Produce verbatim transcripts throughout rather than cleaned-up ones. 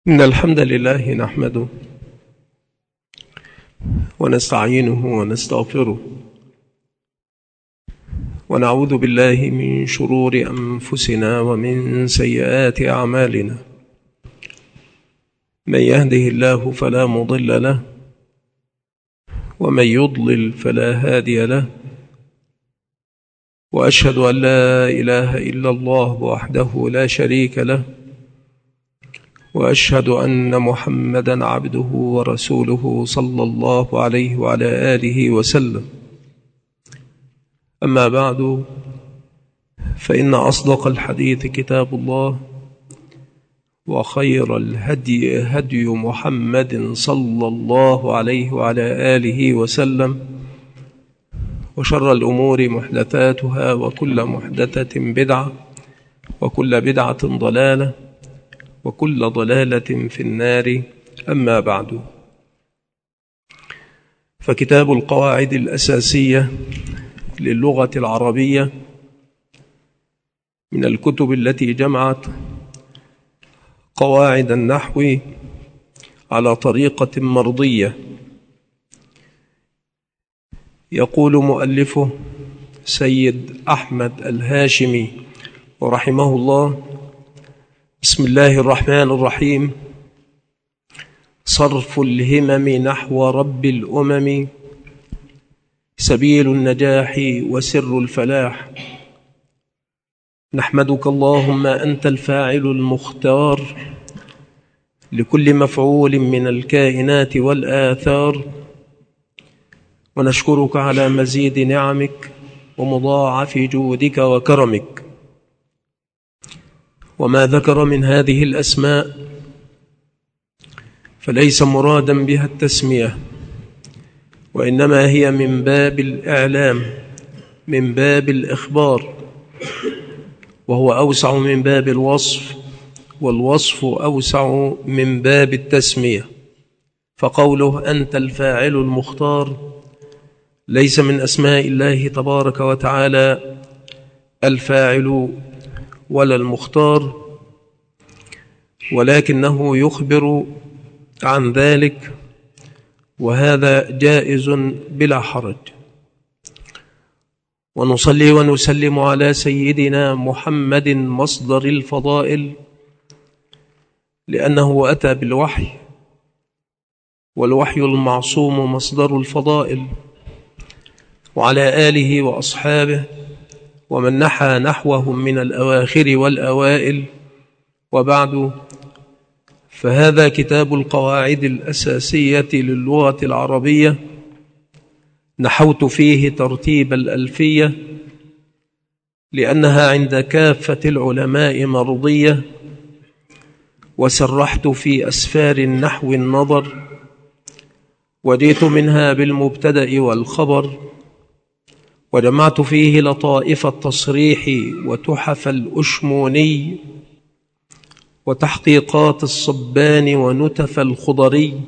إن الحمد لله نحمده ونستعينه ونستغفره ونعوذ بالله من شرور أنفسنا ومن سيئات أعمالنا. من يهده الله فلا مضل له ومن يضلل فلا هادي له، وأشهد أن لا إله إلا الله وحده لا شريك له، وأشهد أن محمدًا عبده ورسوله صلى الله عليه وعلى آله وسلم. أما بعد، فإن أصدق الحديث كتاب الله، وخير الهدي هدي محمد صلى الله عليه وعلى آله وسلم، وشر الأمور محدثاتها، وكل محدثة بدعة، وكل بدعة ضلالة، وكل ضلالة في النار. أما بعد، فكتاب القواعد الأساسية للغة العربية من الكتب التي جمعت قواعد النحو على طريقة مرضية. يقول مؤلفه سيد أحمد الهاشمي ورحمه الله: بسم الله الرحمن الرحيم. صرف الهمم نحو رب الأمم، سبيل النجاح وسر الفلاح. نحمدك اللهم أنت الفاعل المختار لكل مفعول من الكائنات والآثار، ونشكرك على مزيد نعمك ومضاعف جودك وكرمك. وما ذكر من هذه الأسماء فليس مرادا بها التسمية، وإنما هي من باب الإعلام، من باب الإخبار، وهو أوسع من باب الوصف، والوصف أوسع من باب التسمية. فقوله أنت الفاعل المختار ليس من أسماء الله تبارك وتعالى الفاعل ولا المختار، ولكنه يخبر عن ذلك، وهذا جائز بلا حرج. ونصلي ونسلم على سيدنا محمد مصدر الفضائل، لأنه أتى بالوحي، والوحي المعصوم مصدر الفضائل، وعلى آله وأصحابه ومن نحى نحوهم من الأواخر والأوائل. وبعد، فهذا كتاب القواعد الأساسية للغة العربية. نحوت فيه ترتيب الألفية لأنها عند كافة العلماء مرضية، وسرحت في أسفار النحو النظر، وديت منها بالمبتدأ والخبر، وجمعت فيه لطائف التصريح وتحف الأشموني وتحقيقات الصبان ونتف الخضري.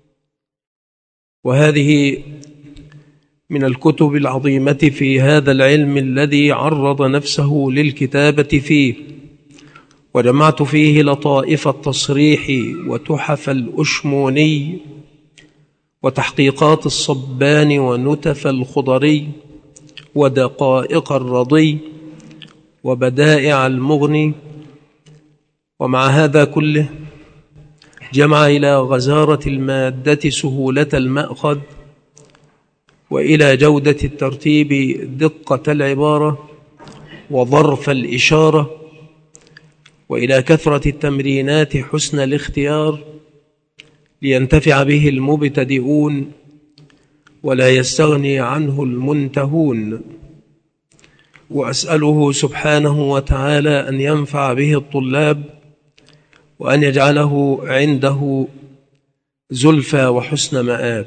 وهذه من الكتب العظيمة في هذا العلم الذي عرض نفسه للكتابة فيه. وجمعت فيه لطائف التصريح وتحف الأشموني وتحقيقات الصبان ونتف الخضري ودقائق الرضي وبدائع المغني. ومع هذا كله جمع إلى غزارة المادة سهولة المأخذ، وإلى جودة الترتيب دقة العبارة وظرف الإشارة، وإلى كثرة التمرينات حسن الاختيار، لينتفع به المبتدئون ولا يستغني عنه المنتهون. وأسأله سبحانه وتعالى أن ينفع به الطلاب، وأن يجعله عنده زلفى وحسن مآب.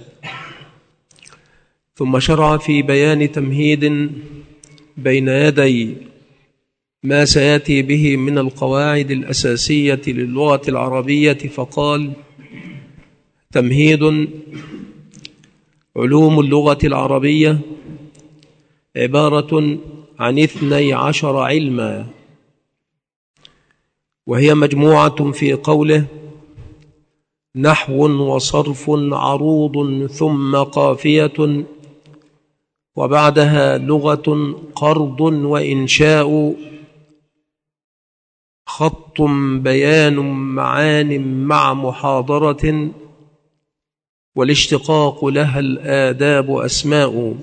ثم شرع في بيان تمهيد بين يدي ما سيأتي به من القواعد الأساسية للغة العربية، فقال: تمهيد: علوم اللغة العربية عبارة عن اثني عشر علما، وهي مجموعة في قوله نحو وصرف عروض ثم قافية، وبعدها لغة قرض وإنشاء، خط بيان معان مع محاضرة، والاشتقاق لها الآداب أسماء.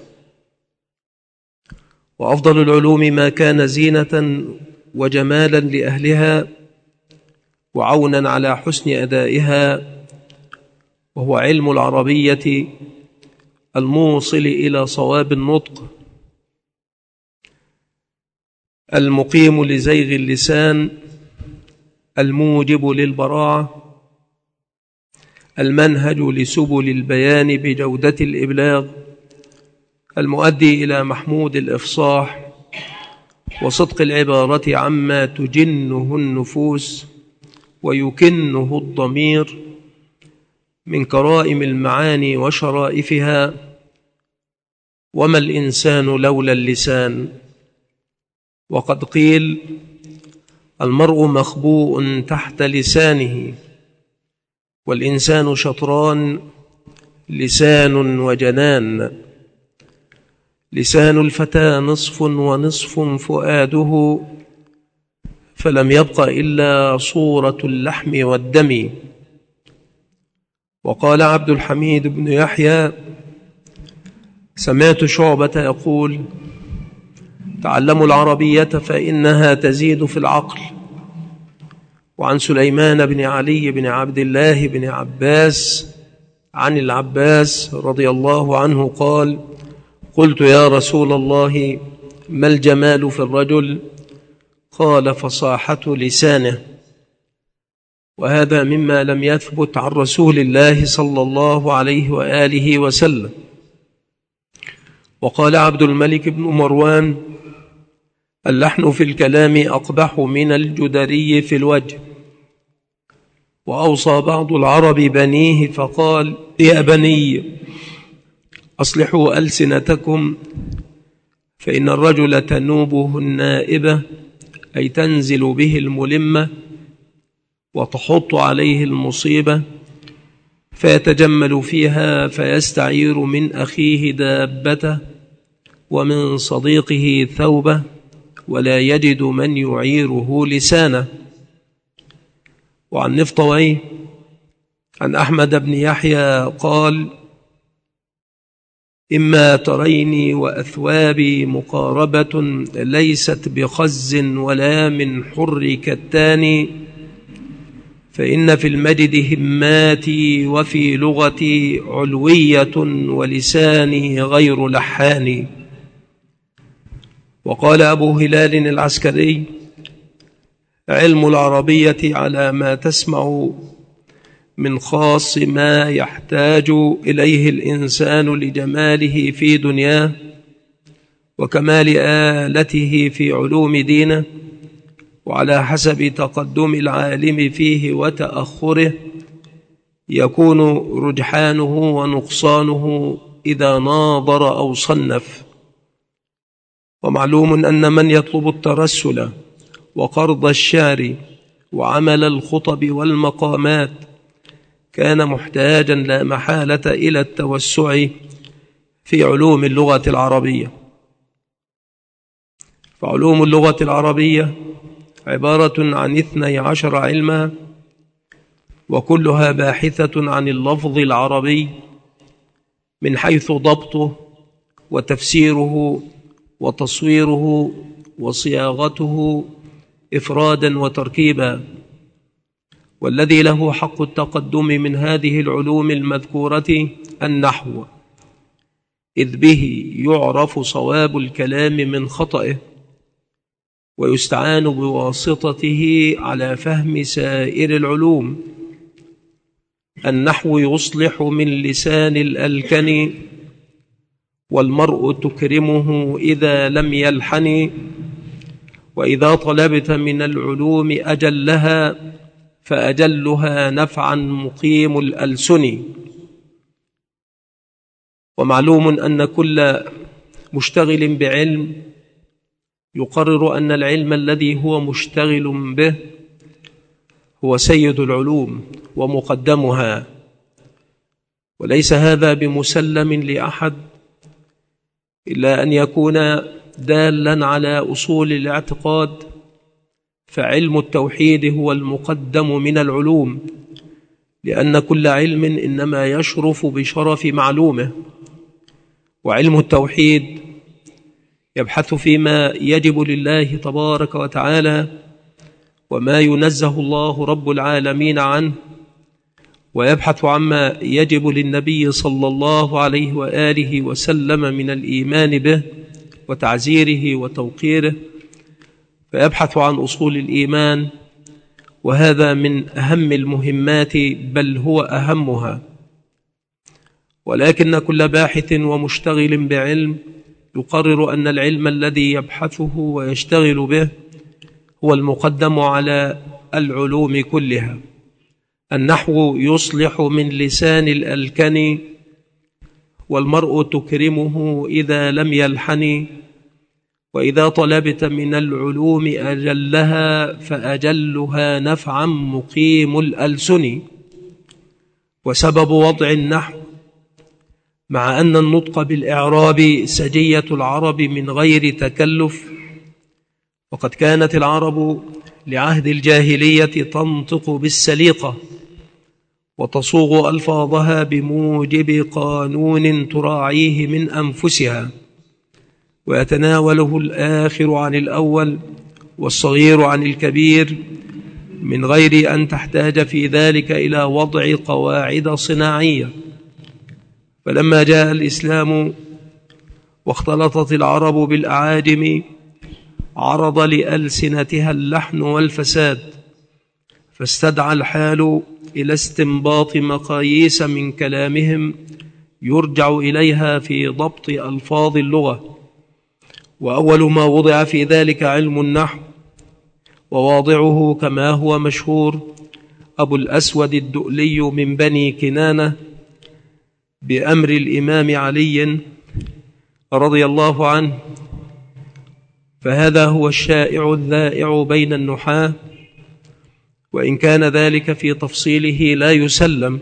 وأفضل العلوم ما كان زينة وجمالا لأهلها وعونا على حسن أدائها، وهو علم العربية الموصل إلى صواب النطق، المقيم لزيغ اللسان، الموجب للبراعة، المنهج لسبل البيان بجودة الإبلاغ، المؤدي إلى محمود الإفصاح وصدق العبارة عما تجنه النفوس ويكنه الضمير من كرائم المعاني وشرائفها. وما الإنسان لولا اللسان؟ وقد قيل: المرء مخبوء تحت لسانه، والإنسان شطران، لسان وجنان. لسان الفتى نصف ونصف فؤاده، فلم يبق إلا صورة اللحم والدم. وقال عبد الحميد بن يحيى: سمعت شعبة يقول: تعلموا العربية فإنها تزيد في العقل. وعن سليمان بن علي بن عبد الله بن عباس عن العباس رضي الله عنه قال: قلت يا رسول الله ما الجمال في الرجل؟ قال: فصاحة لسانه. وهذا مما لم يثبت عن رسول الله صلى الله عليه وآله وسلم. وقال عبد الملك بن مروان: اللحن في الكلام أقبح من الجدري في الوجه. وأوصى بعض العرب بنيه فقال: يا بني أصلحوا ألسنتكم، فإن الرجل تنوبه النائبة، أي تنزل به الملمة وتحط عليه المصيبة، فيتجمل فيها فيستعير من أخيه دابته ومن صديقه ثوبه، ولا يجد من يعيره لسانه. وعن نفطويه عن أحمد بن يحيى قال: إما تريني وأثوابي مقاربة ليست بخز ولا من حر كتان، فإن في المجد هماتي وفي لغتي علوية ولساني غير لحان. وقال أبو هلال العسكري: علم العربية على ما تسمع من خاص ما يحتاج إليه الإنسان لجماله في دنياه وكمال آلته في علوم دينه، وعلى حسب تقدم العالم فيه وتأخره يكون رجحانه ونقصانه إذا ناظر أو صنف. ومعلوم أن من يطلب الترسل وقرض الشعر وعمل الخطب والمقامات كان محتاجا لا محالة إلى التوسع في علوم اللغة العربية. فعلوم اللغة العربية عبارة عن اثني عشر علما، وكلها باحثة عن اللفظ العربي من حيث ضبطه وتفسيره وتصويره وصياغته إفرادا وتركيبا. والذي له حق التقدم من هذه العلوم المذكورة النحو، إذ به يعرف صواب الكلام من خطئه، ويستعان بواسطته على فهم سائر العلوم. النحو يصلح من لسان الألكن، والمرء تكرمه إذا لم يلحن. وإذا طلبت من العلوم أجلها فأجلها نفعا مقيم الألسن. ومعلوم أن كل مشتغل بعلم يقرر أن العلم الذي هو مشتغل به هو سيد العلوم ومقدمها، وليس هذا بمسلم لأحد إلا أن يكون دالا على أصول الاعتقاد، فعلم التوحيد هو المقدم من العلوم، لأن كل علم إنما يشرف بشرف معلومه، وعلم التوحيد يبحث فيما يجب لله تبارك وتعالى وما ينزه الله رب العالمين عنه، ويبحث عما يجب للنبي صلى الله عليه وآله وسلم من الإيمان به وتعزيره وتوقيره، فيبحث عن أصول الإيمان، وهذا من أهم المهمات بل هو أهمها. ولكن كل باحث ومشتغل بعلم يقرر أن العلم الذي يبحثه ويشتغل به هو المقدم على العلوم كلها. النحو يصلح من لسان الألكن، والمرء تكرمه إذا لم يلحن، وإذا طلبت من العلوم أجلها فأجلها نفعا مقيم الألسن. وسبب وضع النحو مع أن النطق بالإعراب سجية العرب من غير تكلف، وقد كانت العرب لعهد الجاهلية تنطق بالسليقة وتصوغ ألفاظها بموجب قانون تراعيه من أنفسها، ويتناوله الآخر عن الأول والصغير عن الكبير من غير أن تحتاج في ذلك إلى وضع قواعد صناعية. فلما جاء الإسلام واختلطت العرب بالأعاجم عرض لألسنتها اللحن والفساد، فاستدعى الحال إلى استنباط مقاييس من كلامهم يرجع إليها في ضبط ألفاظ اللغة. وأول ما وضع في ذلك علم النحو، وواضعه كما هو مشهور أبو الأسود الدؤلي من بني كنانة بأمر الإمام علي رضي الله عنه، فهذا هو الشائع الذائع بين النحاة، وإن كان ذلك في تفصيله لا يسلم.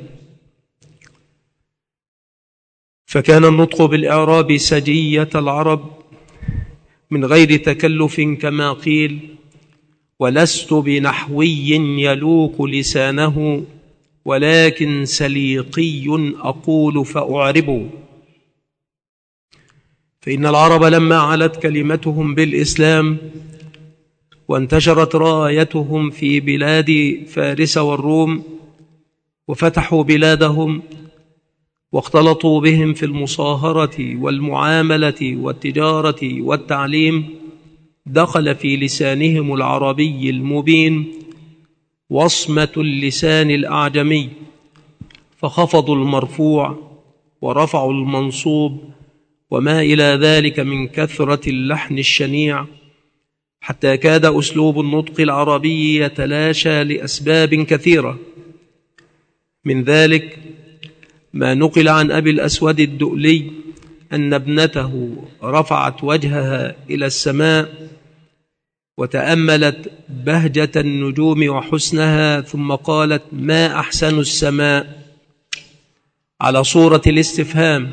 فكان النطق بالإعراب سجية العرب من غير تكلف كما قيل: ولست بنحوي يلوك لسانه ولكن سليقي أقول فأعرب. فإن العرب لما علت كلمتهم بالإسلام وانتشرت رايتهم في بلاد فارس والروم وفتحوا بلادهم واختلطوا بهم في المصاهرة والمعاملة والتجارة والتعليم، دخل في لسانهم العربي المبين وصمة اللسان الأعجمي، فخفضوا المرفوع ورفعوا المنصوب وما إلى ذلك من كثرة اللحن الشنيع، حتى كاد أسلوب النطق العربي يتلاشى لأسباب كثيرة. من ذلك ما نقل عن أبي الأسود الدؤلي أن ابنته رفعت وجهها إلى السماء وتأملت بهجة النجوم وحسنها، ثم قالت: ما أحسن السماء، على صورة الاستفهام.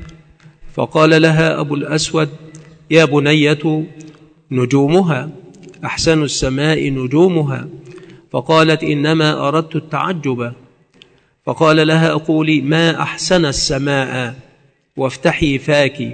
فقال لها أبو الأسود: يا بنية نجومها، أحسن السماء نجومها. فقالت: إنما أردت التعجب. فقال لها: قولي ما أحسن السماء وافتحي فاك.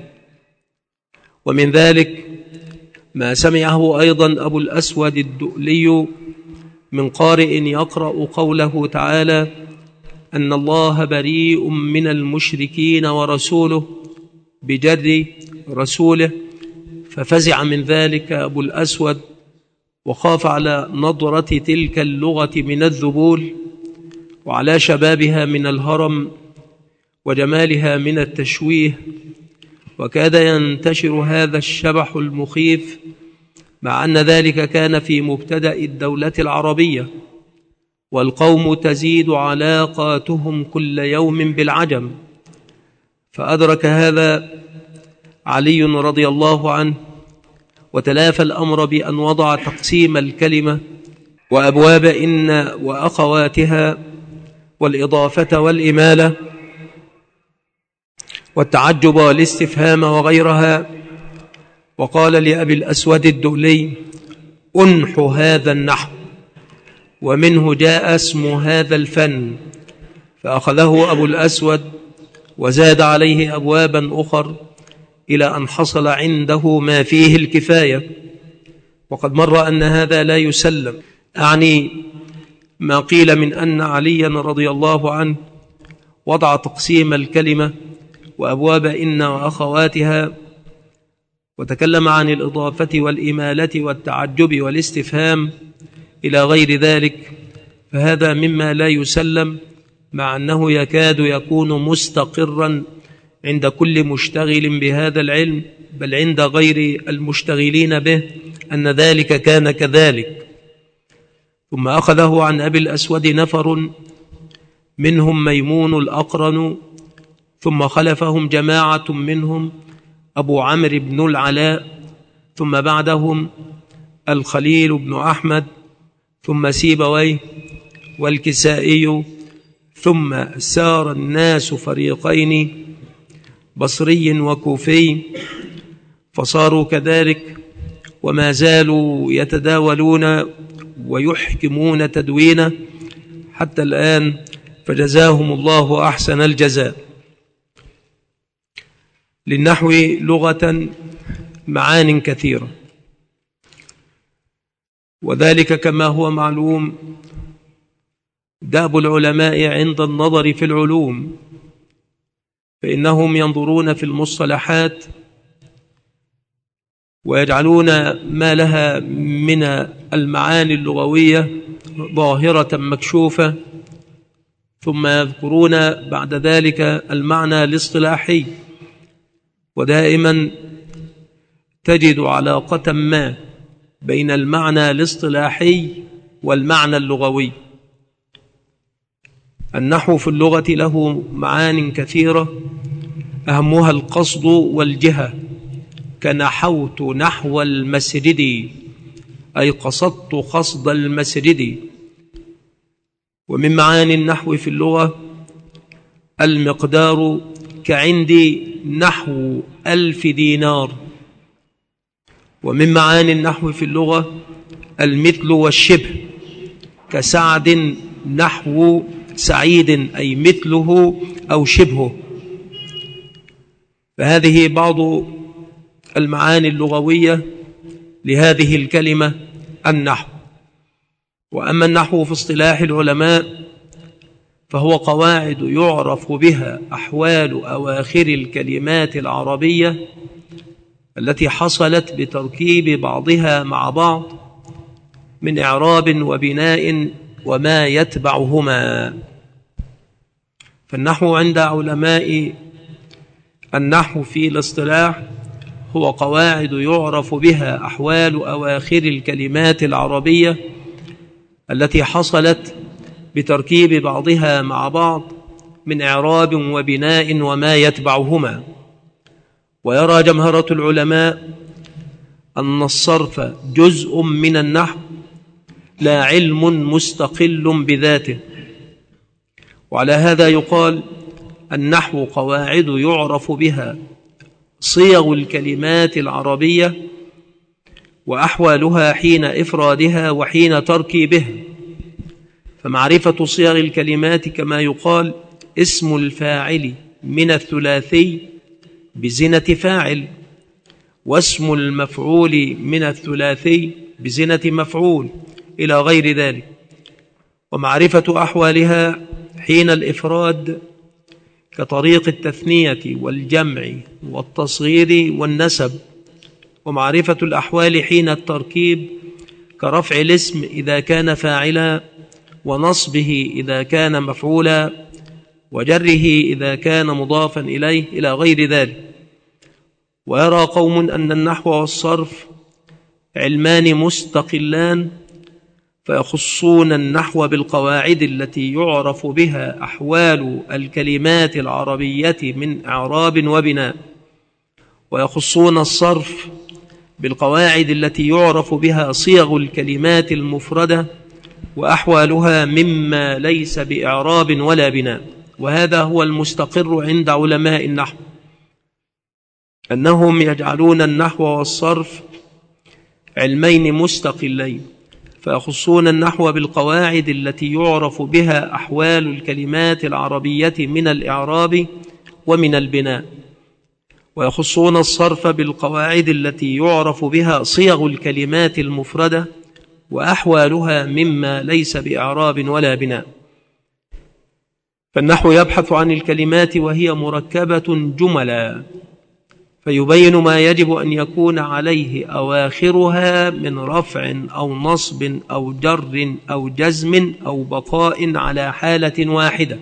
ومن ذلك ما سمعه أيضا أبو الأسود الدؤلي من قارئ يقرأ قوله تعالى: أن الله بريء من المشركين ورسوله، بجر رسوله، ففزع من ذلك أبو الأسود وخاف على نضرة تلك اللغة من الذبول، وعلى شبابها من الهرم، وجمالها من التشويه، وكاد ينتشر هذا الشبح المخيف، مع أن ذلك كان في مبتدأ الدولة العربية، والقوم تزيد علاقاتهم كل يوم بالعجم. فأدرك هذا علي رضي الله عنه، وتلافى الأمر بأن وضع تقسيم الكلمة وأبواب إن وأخواتها والإضافة والإمالة والتعجب والاستفهام وغيرها. وقال لأبي الأسود الدؤلي: أنح هذا النحو، ومنه جاء اسم هذا الفن. فأخذه أبو الأسود وزاد عليه أبوابا أخر إلى أن حصل عنده ما فيه الكفاية. وقد مر أن هذا لا يسلم، أعني ما قيل من أن عليا رضي الله عنه وضع تقسيم الكلمة وأبواب إن وأخواتها، وتكلم عن الإضافة والإمالة والتعجب والاستفهام إلى غير ذلك، فهذا مما لا يسلم، مع أنه يكاد يكون مستقرا عند كل مشتغل بهذا العلم، بل عند غير المشتغلين به أن ذلك كان كذلك. ثم أخذه عن أبي الأسود نفر منهم ميمون الأقرن، ثم خلفهم جماعة منهم أبو عمرو بن العلاء، ثم بعدهم الخليل بن أحمد، ثم سيبويه والكسائي، ثم سار الناس فريقين بصري وكوفي، فصاروا كذلك وما زالوا يتداولون ويحكمون تدوينه حتى الآن، فجزاهم الله أحسن الجزاء. للنحو لغة معان كثيرة، وذلك كما هو معلوم دأب العلماء عند النظر في العلوم، فإنهم ينظرون في المصطلحات ويجعلون ما لها من المعاني اللغوية ظاهرة مكشوفة، ثم يذكرون بعد ذلك المعنى الاصطلاحي. ودائما تجد علاقة ما بين المعنى الاصطلاحي والمعنى اللغوي. النحو في اللغة له معان كثيرة، أهمها القصد والجهة، كنحوت نحو المسجد، أي قصدت قصد المسجد. ومن معاني النحو في اللغة المقدار، كعندي نحو ألف دينار. ومن معاني النحو في اللغة المثل والشبه، كسعد نحو سعيد، أي مثله أو شبهه. فهذه بعض المعاني اللغوية لهذه الكلمة النحو. وأما النحو في اصطلاح العلماء فهو قواعد يعرف بها أحوال أواخر الكلمات العربية التي حصلت بتركيب بعضها مع بعض من إعراب وبناء وما يتبعهما. فالنحو عند علماء النحو في الاصطلاح هو قواعد يعرف بها أحوال أواخر الكلمات العربية التي حصلت بتركيب بعضها مع بعض من إعراب وبناء وما يتبعهما. ويرى جمهرة العلماء أن الصرف جزء من النحو لا علم مستقل بذاته. وعلى هذا يقال النحو قواعد يعرف بها صيغ الكلمات العربية وأحوالها حين إفرادها وحين تركيبها. فمعرفة صيغ الكلمات كما يقال اسم الفاعل من الثلاثي بزنة فاعل، واسم المفعول من الثلاثي بزنة مفعول، إلى غير ذلك. ومعرفة أحوالها حين الإفراد كطريق التثنية والجمع والتصغير والنسب. ومعرفة الأحوال حين التركيب كرفع الاسم إذا كان فاعلا، ونصبه إذا كان مفعولا، وجره إذا كان مضافا إليه، إلى غير ذلك. ويرى قوم أن النحو والصرف علمان مستقلان، فيخصون النحو بالقواعد التي يعرف بها أحوال الكلمات العربية من إعراب وبناء، ويخصون الصرف بالقواعد التي يعرف بها صيغ الكلمات المفردة وأحوالها مما ليس بإعراب ولا بناء. وهذا هو المستقر عند علماء النحو، أنهم يجعلون النحو والصرف علمين مستقلين، فيخصون النحو بالقواعد التي يعرف بها أحوال الكلمات العربية من الإعراب ومن البناء، ويخصون الصرف بالقواعد التي يعرف بها صيغ الكلمات المفردة وأحوالها مما ليس بإعراب ولا بناء. فالنحو يبحث عن الكلمات وهي مركبة جملا، فيبين ما يجب أن يكون عليه أواخرها من رفع أو نصب أو جر أو جزم أو بقاء على حالة واحدة.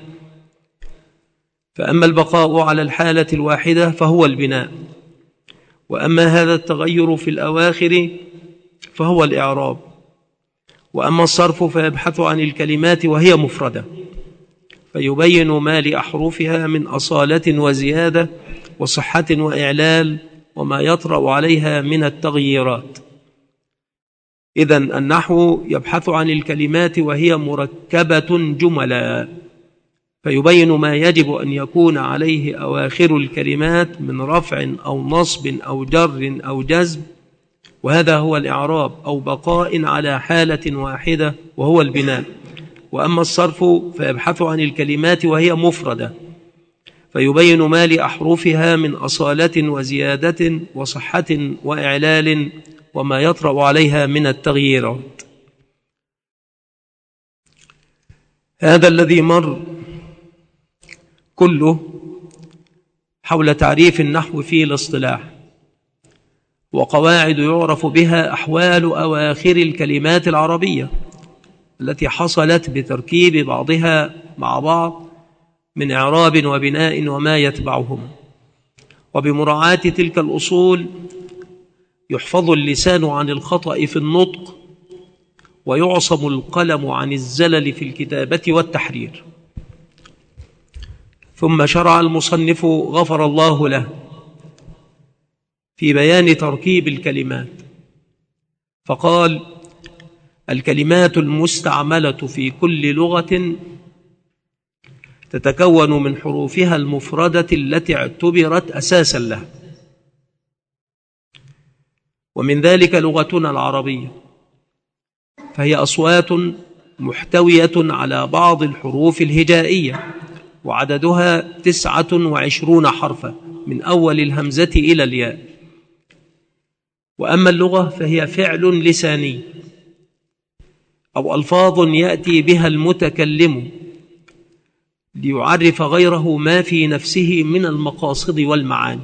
فأما البقاء على الحالة الواحدة فهو البناء، وأما هذا التغير في الأواخر فهو الإعراب. وأما الصرف فيبحث عن الكلمات وهي مفردة، فيبين ما لأحرفها من أصالة وزيادة وصحة وإعلال وما يطرأ عليها من التغييرات. إذن النحو يبحث عن الكلمات وهي مركبة جملا، فيبين ما يجب أن يكون عليه أواخر الكلمات من رفع أو نصب أو جر أو جزم، وهذا هو الإعراب، أو بقاء على حالة واحدة وهو البناء. وأما الصرف فيبحث عن الكلمات وهي مفردة، فيبين ما لأحرفها من أصالة وزيادة وصحة وإعلال وما يطرأ عليها من التغييرات. هذا الذي مر كله حول تعريف النحو في الاصطلاح، وقواعد يعرف بها أحوال أواخر الكلمات العربية التي حصلت بتركيب بعضها مع بعض من إعراب وبناء وما يتبعهما. وبمراعاة تلك الأصول يحفظ اللسان عن الخطأ في النطق، ويعصم القلم عن الزلل في الكتابة والتحرير. ثم شرع المصنف غفر الله له في بيان تركيب الكلمات، فقال: الكلمات المستعملة في كل لغة تتكون من حروفها المفردة التي اعتبرت أساسا لها، ومن ذلك لغتنا العربية، فهي أصوات محتوية على بعض الحروف الهجائية، وعددها تسعة وعشرون حرفا من أول الهمزة إلى الياء. وأما اللغة فهي فعل لساني أو ألفاظ يأتي بها المتكلم ليعرف غيره ما في نفسه من المقاصد والمعاني.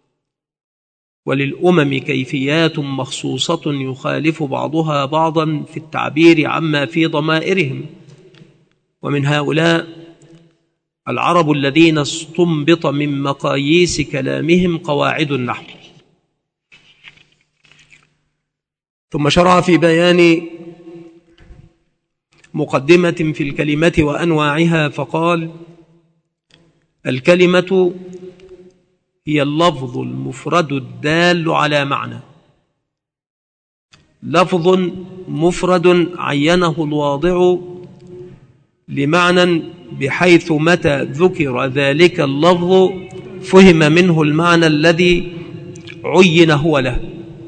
وللأمم كيفيات مخصوصة يخالف بعضها بعضا في التعبير عما في ضمائرهم، ومن هؤلاء العرب الذين استنبط من مقاييس كلامهم قواعد النحو. ثم شرع في بيان مقدمة في الكلمة وأنواعها، فقال: الكلمة هي اللفظ المفرد الدال على معنى، لفظ مفرد عينه الواضع لمعنى بحيث متى ذكر ذلك اللفظ فهم منه المعنى الذي عين هو له،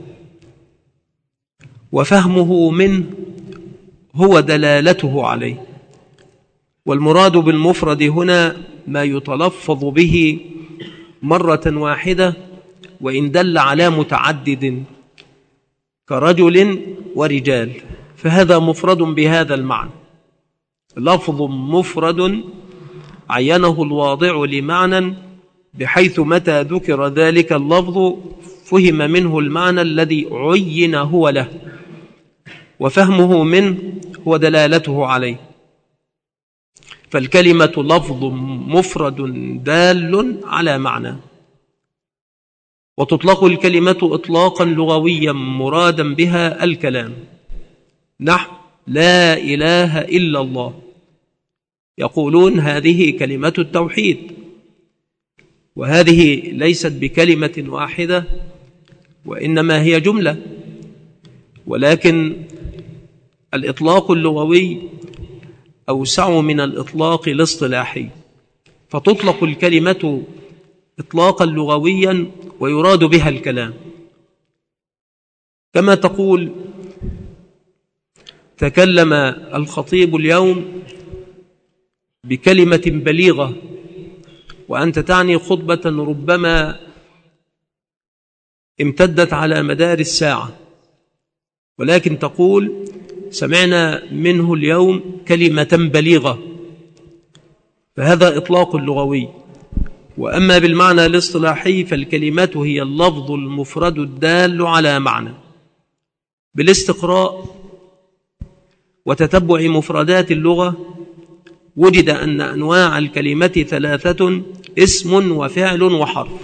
وفهمه منه هو دلالته عليه. والمراد بالمفرد هنا ما يتلفظ به مرة واحدة وإن دل على متعدد كرجل ورجال، فهذا مفرد بهذا المعنى، لفظ مفرد عينه الواضع لمعنى بحيث متى ذكر ذلك اللفظ فهم منه المعنى الذي عين هو له، وفهمه منه هو دلالته عليه. فالكلمة لفظ مفرد دال على معنى. وتطلق الكلمة إطلاقا لغويا مرادا بها الكلام، نحو لا إله إلا الله، يقولون هذه كلمة التوحيد، وهذه ليست بكلمة واحدة وإنما هي جملة، ولكن الإطلاق اللغوي أوسع من الإطلاق الاصطلاحي، فتطلق الكلمة إطلاقا لغويا ويراد بها الكلام، كما تقول تكلم الخطيب اليوم بكلمة بليغة، وأنت تعني خطبة ربما امتدت على مدار الساعة، ولكن تقول سمعنا منه اليوم كلمة بليغة، فهذا إطلاق لغوي. وأما بالمعنى الاصطلاحي فالكلمة هي اللفظ المفرد الدال على معنى. بالاستقراء وتتبع مفردات اللغة وجد أن أنواع الكلمة ثلاثة: اسم وفعل وحرف.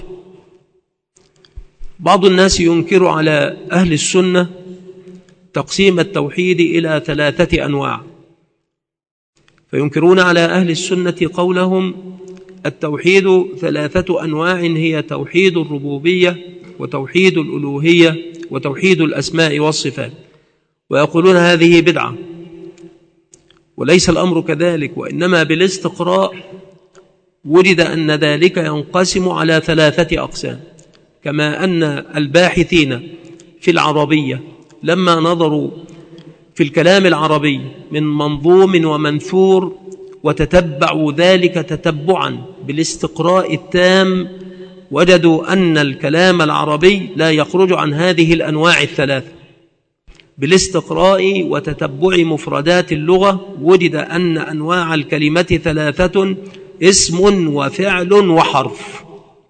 بعض الناس ينكر على أهل السنة تقسيم التوحيد إلى ثلاثة أنواع، فينكرون على أهل السنة قولهم التوحيد ثلاثة أنواع، هي توحيد الربوبية وتوحيد الألوهية وتوحيد الأسماء والصفات، ويقولون هذه بدعة، وليس الأمر كذلك، وإنما بالاستقراء وجد أن ذلك ينقسم على ثلاثة أقسام. كما أن الباحثين في العربية لما نظروا في الكلام العربي من منظوم ومنثور وتتبعوا ذلك تتبعا بالاستقراء التام، وجدوا أن الكلام العربي لا يخرج عن هذه الأنواع الثلاثة. بالاستقراء وتتبع مفردات اللغة وجد أن أنواع الكلمة ثلاثة: اسم وفعل وحرف.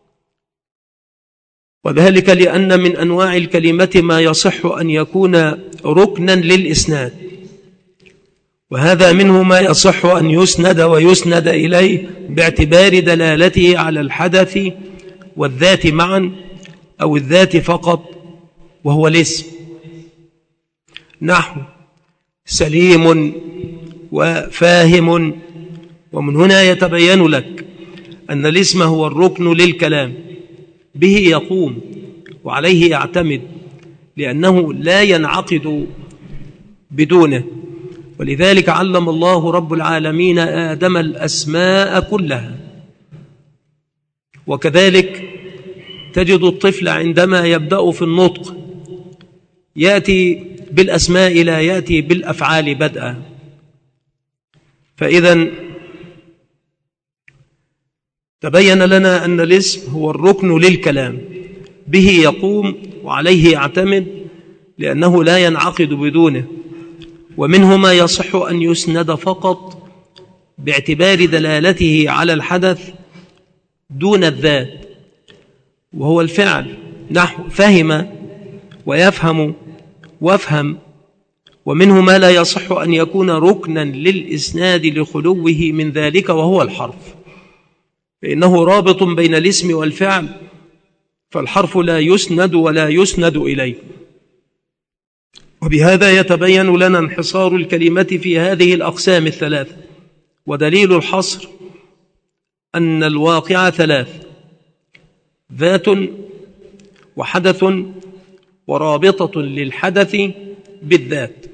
وذلك لأن من أنواع الكلمة ما يصح أن يكون ركنا للإسناد، وهذا منه ما يصح أن يسند ويسند إليه باعتبار دلالته على الحدث والذات معا أو الذات فقط، وهو الاسم، نحو سليم وفاهم. ومن هنا يتبين لك أن الاسم هو الركن للكلام، به يقوم وعليه يعتمد، لأنه لا ينعقد بدونه. ولذلك علم الله رب العالمين آدم الأسماء كلها. وكذلك تجد الطفل عندما يبدأ في النطق يأتي بالأسماء لا يأتي بالأفعال بدءا. فإذا تبين لنا أن الاسم هو الركن للكلام، به يقوم وعليه يعتمد، لأنه لا ينعقد بدونه. ومنه ما يصح أن يسند فقط باعتبار دلالته على الحدث دون الذات، وهو الفعل، نحو فهم ويفهم وافهم. ومنه ما لا يصح أن يكون ركنا للإسناد لخلوه من ذلك، وهو الحرف، فإنه رابط بين الاسم والفعل، فالحرف لا يسند ولا يسند إليه. وبهذا يتبين لنا انحصار الكلمة في هذه الأقسام الثلاثة. ودليل الحصر أن الواقع ثلاث: ذات وحدث ورابطة للحدث بالذات.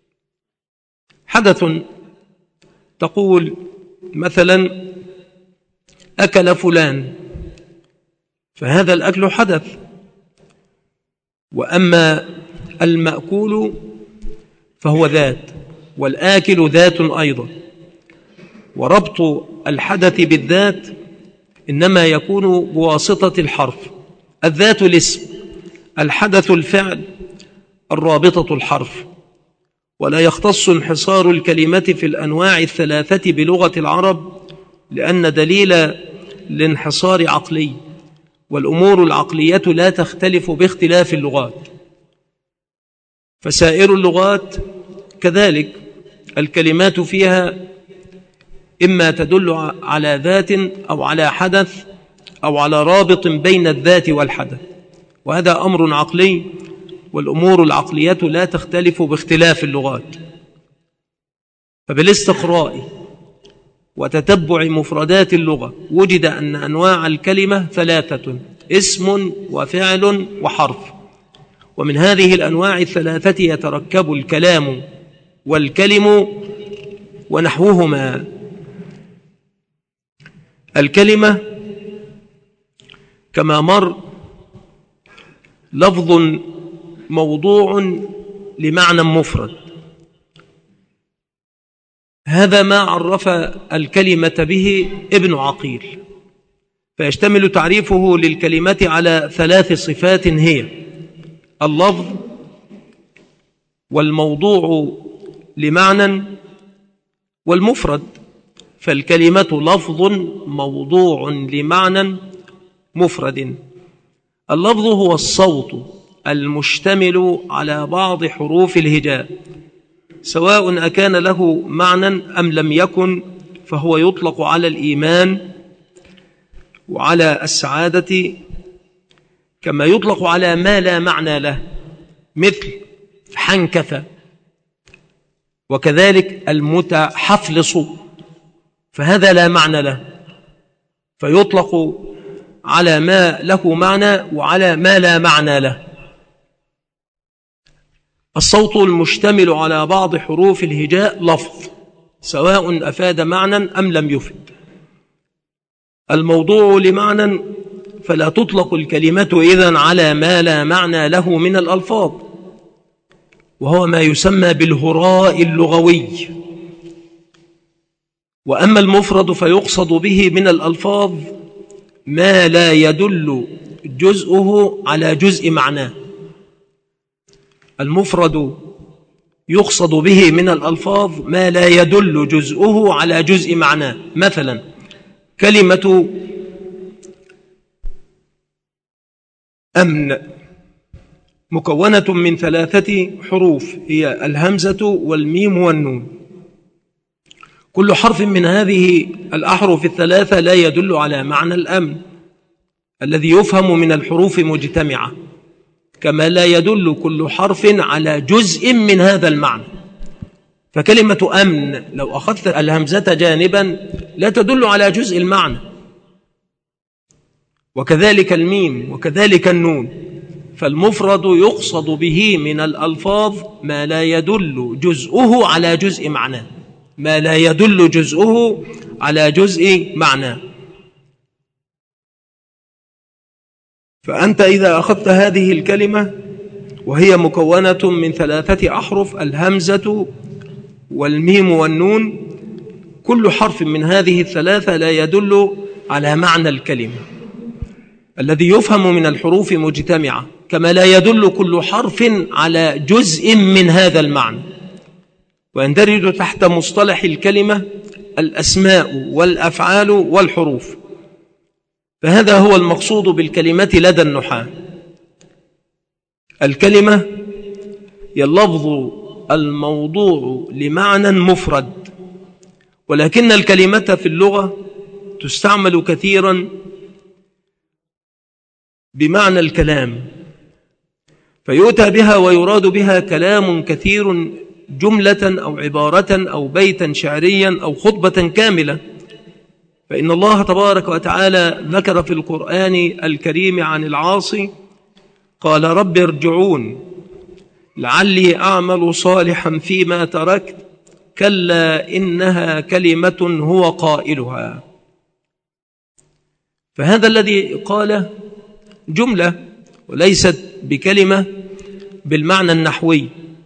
حدث تقول مثلا أكل فلان، فهذا الأكل حدث. وأما المأكول فهو ذات، والآكل ذات أيضا. وربط الحدث بالذات إنما يكون بواسطة الحرف. الذات الاسم، الحدث الفعل، الرابطة الحرف. ولا يختص انحصار الكلمة في الأنواع الثلاثة بلغة العرب، لأن دليل الانحصار عقلي، والأمور العقلية لا تختلف باختلاف اللغات. فسائر اللغات كذلك الكلمات فيها إما تدل على ذات أو على حدث أو على رابط بين الذات والحدث، وهذا أمر عقلي، والأمور العقلية لا تختلف باختلاف اللغات. فبالاستقراء وتتبع مفردات اللغة وجد أن أنواع الكلمة ثلاثة: اسم وفعل وحرف. ومن هذه الأنواع الثلاثة يتركب الكلام والكلم ونحوهما. الكلمة كما مر لفظ موضوع لمعنى مفرد، هذا ما عرف الكلمة به ابن عقيل، فيشتمل تعريفه للكلمة على ثلاث صفات هي اللفظ والموضوع لمعنى والمفرد. فالكلمة لفظ موضوع لمعنى مفرد. اللفظ هو الصوت المشتمل على بعض حروف الهجاء، سواء أكان له معنى أم لم يكن، فهو يطلق على الإيمان وعلى السعادة، كما يطلق على ما لا معنى له مثل حنكث، وكذلك المتحفلص، فهذا لا معنى له، فيطلق على ما له معنى وعلى ما لا معنى له. الصوت المشتمل على بعض حروف الهجاء لفظ، سواء أفاد معنى أم لم يفد. الموضوع لمعنى، فلا تطلق الكلمة إذن على ما لا معنى له من الألفاظ، وهو ما يسمى بالهراء اللغوي. وأما المفرد فيقصد به من الألفاظ ما لا يدل جزءه على جزء معناه. المفرد يقصد به من الألفاظ ما لا يدل جزءه على جزء معناه. مثلا كلمة أمن مكونة من ثلاثة حروف، هي الهمزة والميم والنون. كل حرف من هذه الأحرف الثلاثة لا يدل على معنى الأمن الذي يفهم من الحروف مجتمعة، كما لا يدل كل حرف على جزء من هذا المعنى. فكلمة أمن لو أخذت الهمزة جانبا لا تدل على جزء المعنى، وكذلك الميم وكذلك النون. فالمفرد يقصد به من الألفاظ ما لا يدل جزءه على جزء معناه، ما لا يدل جزءه على جزء معناه. فأنت إذا أخذت هذه الكلمة وهي مكونة من ثلاثة أحرف، الهمزة والميم والنون، كل حرف من هذه الثلاثة لا يدل على معنى الكلمة الذي يفهم من الحروف مجتمعة، كما لا يدل كل حرف على جزء من هذا المعنى. ويندرج تحت مصطلح الكلمة الأسماء والأفعال والحروف. فهذا هو المقصود بالكلمة لدى النحاة. الكلمة هي اللفظ الموضوع لمعنى مفرد، ولكن الكلمة في اللغة تستعمل كثيرا بمعنى الكلام، فيؤتى بها ويراد بها كلام كثير، جملة أو عبارة أو بيتا شعريا أو خطبة كاملة. فإن الله تبارك وتعالى ذكر في القرآن الكريم عن العاصي قال رب ارجعون لعلي أعمل صالحا فيما تركت كلا إنها كلمة هو قائلها. فهذا الذي قاله جملة وليست بكلمة بالمعنى النحوي.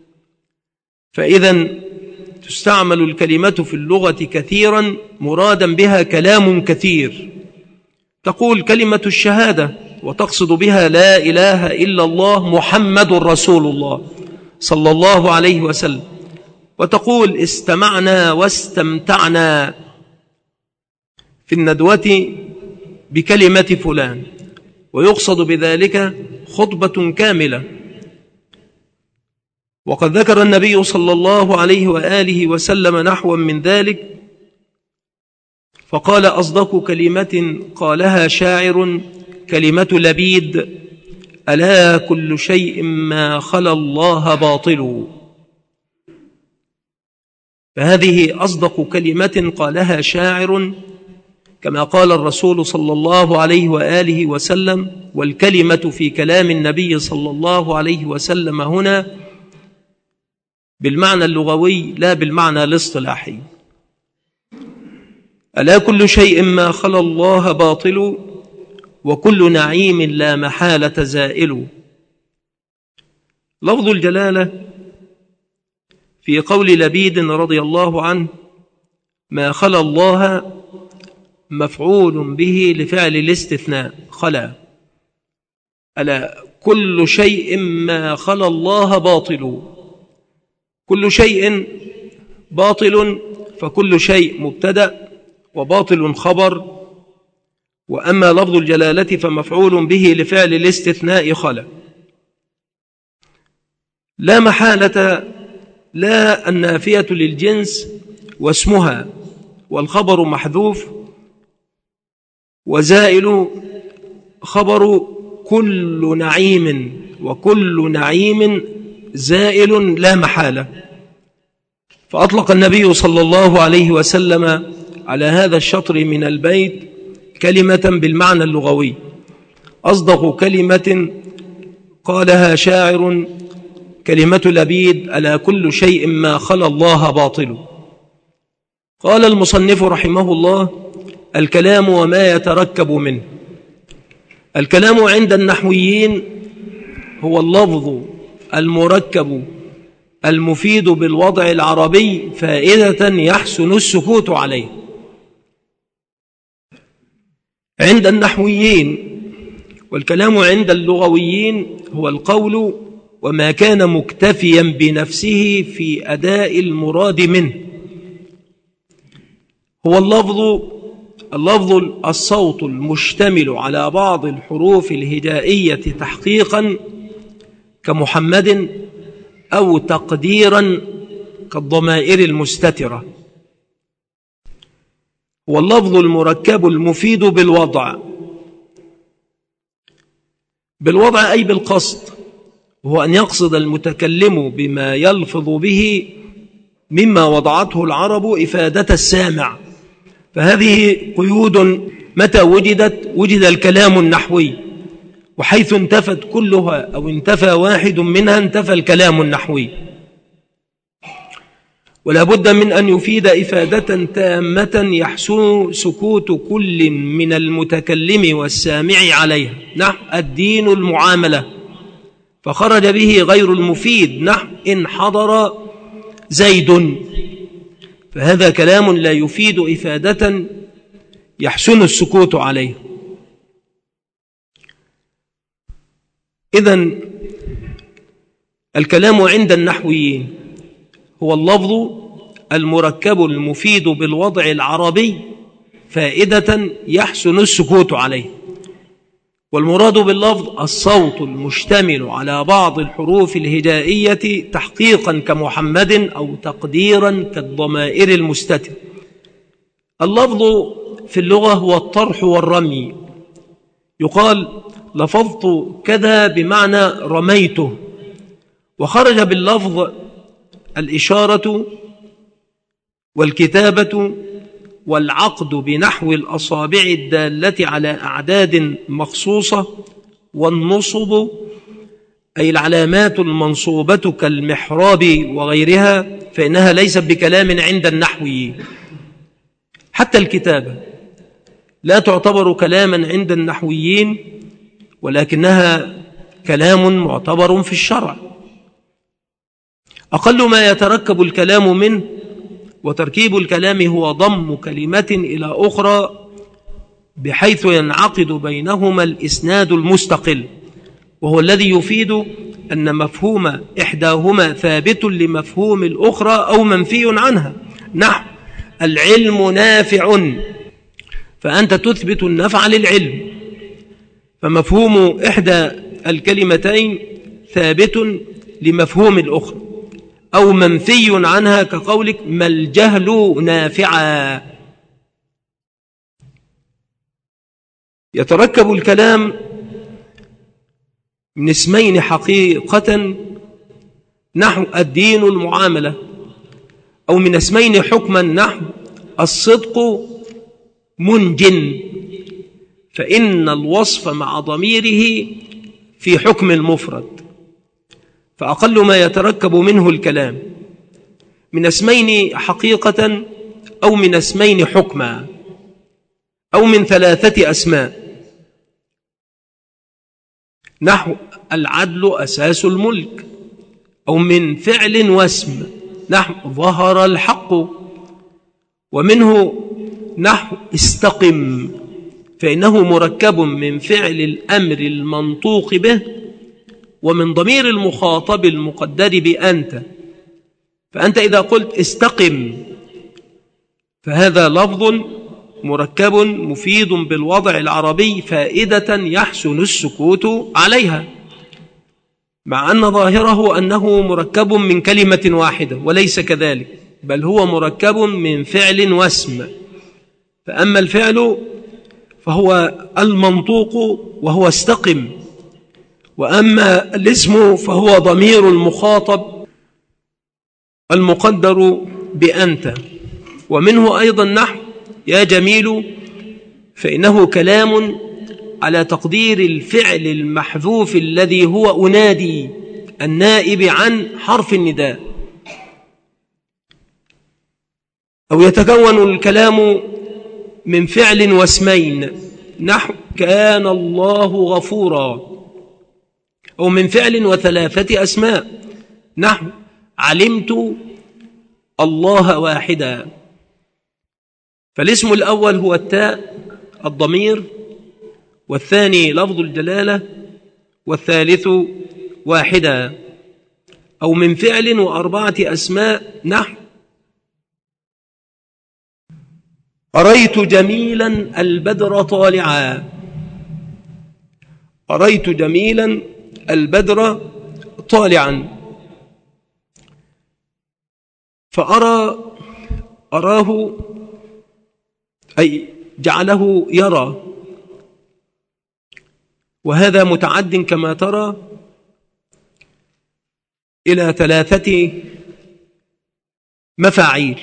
فإذا تستعمل الكلمة في اللغة كثيرا مرادا بها كلام كثير. تقول كلمة الشهادة وتقصد بها لا إله إلا الله محمد رسول الله صلى الله عليه وسلم، وتقول استمعنا واستمتعنا في الندوة بكلمة فلان، ويقصد بذلك خطبة كاملة. وقد ذكر النبي صلى الله عليه وآله وسلم نحوا من ذلك، فقال أصدق كلمة قالها شاعر كلمة لبيد ألا كل شيء ما خلا الله باطل. فهذه أصدق كلمة قالها شاعر، كما قال الرسول صلى الله عليه وآله وسلم. والكلمة في كلام النبي صلى الله عليه وسلم هنا بالمعنى اللغوي لا بالمعنى الاصطلاحي. ألا كل شيء ما خلا الله باطل، وكل نعيم لا محالة زائل. لفظ الجلالة في قول لبيد رضي الله عنه: ما خلا الله مفعول به لفعل الاستثناء خلا. ألا كل شيء ما خلا الله باطل. كل شيء باطل، فكل شيء مبتدأ وباطل خبر، وأما لفظ الجلالة فمفعول به لفعل الاستثناء خلا. لا محالة لا النافية للجنس واسمها، والخبر محذوف، وزائل خبر كل نعيم، وكل نعيم زائل لا محالة. فأطلق النبي صلى الله عليه وسلم على هذا الشطر من البيت كلمة بالمعنى اللغوي، أصدق كلمة قالها شاعر كلمة لبيد: ألا كل شيء ما خلا الله باطل. قال المصنف رحمه الله: الكلام وما يتركب منه. الكلام عند النحويين هو اللفظ المركب المفيد بالوضع العربي فائدة يحسن السكوت عليه. عند النحويين. والكلام عند اللغويين هو القول وما كان مكتفيا بنفسه في أداء المراد منه. هو اللفظ اللفظ الصوت المشتمل على بعض الحروف الهجائية تحقيقا كمحمد، أو تقديرا كالضمائر المستترة. هو اللفظ المركب المفيد بالوضع. بالوضع أي بالقصد، وهو أن يقصد المتكلم بما يلفظ به مما وضعته العرب إفادة السامع. فهذه قيود متى وجدت وجد الكلام النحوي، وحيث انتفت كلها أو انتفى واحد منها انتفى الكلام النحوي. ولا بد من أن يفيد إفادة تامة يحسن سكوت كل من المتكلم والسامع عليها، نحو الدين المعاملة، فخرج به غير المفيد، نحو إن حضر زيد، فهذا كلام لا يفيد إفادة يحسن السكوت عليه. إذن الكلام عند النحويين هو اللفظ المركب المفيد بالوضع العربي فائدة يحسن السكوت عليه. والمراد باللفظ الصوت المشتمل على بعض الحروف الهجائية تحقيقا كمحمد، أو تقديرا كالضمائر المستتر. اللفظ في اللغة هو الطرح والرمي. يقال لفظت كذا بمعنى رميته. وخرج باللفظ الإشارة والكتابة والعقد بنحو الأصابع الدالة على أعداد مخصوصة، والنصب أي العلامات المنصوبة كالمحراب وغيرها، فإنها ليست بكلام عند النحويين. حتى الكتابة لا تعتبر كلاما عند النحويين، ولكنها كلام معتبر في الشرع. أقل ما يتركب الكلام منه، وتركيب الكلام هو ضم كلمة إلى أخرى بحيث ينعقد بينهما الإسناد المستقل، وهو الذي يفيد أن مفهوم إحداهما ثابت لمفهوم الأخرى أو منفي عنها، نحو العلم نافع، فأنت تثبت النفع للعلم، فمفهوم إحدى الكلمتين ثابت لمفهوم الأخرى، أو منفي عنها كقولك ما الجهل نافعا. يتركب الكلام من اسمين حقيقة، نحو الدين المعاملة، أو من اسمين حكما، نحو الصدق منجن، فإن الوصف مع ضميره في حكم المفرد. فأقل ما يتركب منه الكلام من اسمين حقيقة أو من اسمين حكما أو من ثلاثة أسماء، نحو العدل أساس الملك، أو من فعل واسم نحو ظهر الحق، ومنه نحو استقم فإنه مركب من فعل الأمر المنطوق به ومن ضمير المخاطب المقدر بأنت. فأنت إذا قلت استقم فهذا لفظ مركب مفيد بالوضع العربي فائدة يحسن السكوت عليها، مع أن ظاهره أنه مركب من كلمة واحدة، وليس كذلك، بل هو مركب من فعل واسم. فأما الفعل فهو المنطوق وهو استقم، وأما الاسم فهو ضمير المخاطب المقدر بأنت. ومنه أيضا نحو يا جميل فإنه كلام على تقدير الفعل المحذوف الذي هو أنادي النائب عن حرف النداء. أو يتكون الكلام من فعل واسمين نحو كان الله غفورا، أو من فعل وثلاثة أسماء نحو علمت الله واحدا. فالاسم الأول هو التاء الضمير، والثاني لفظ الجلالة، والثالث واحدا. أو من فعل وأربعة أسماء نحو أريت جميلا البدر طالعا، أريت جميلا البدر طالعا. فأرى أراه أي جعله يرى، وهذا متعد كما ترى إلى ثلاثة مفاعيل.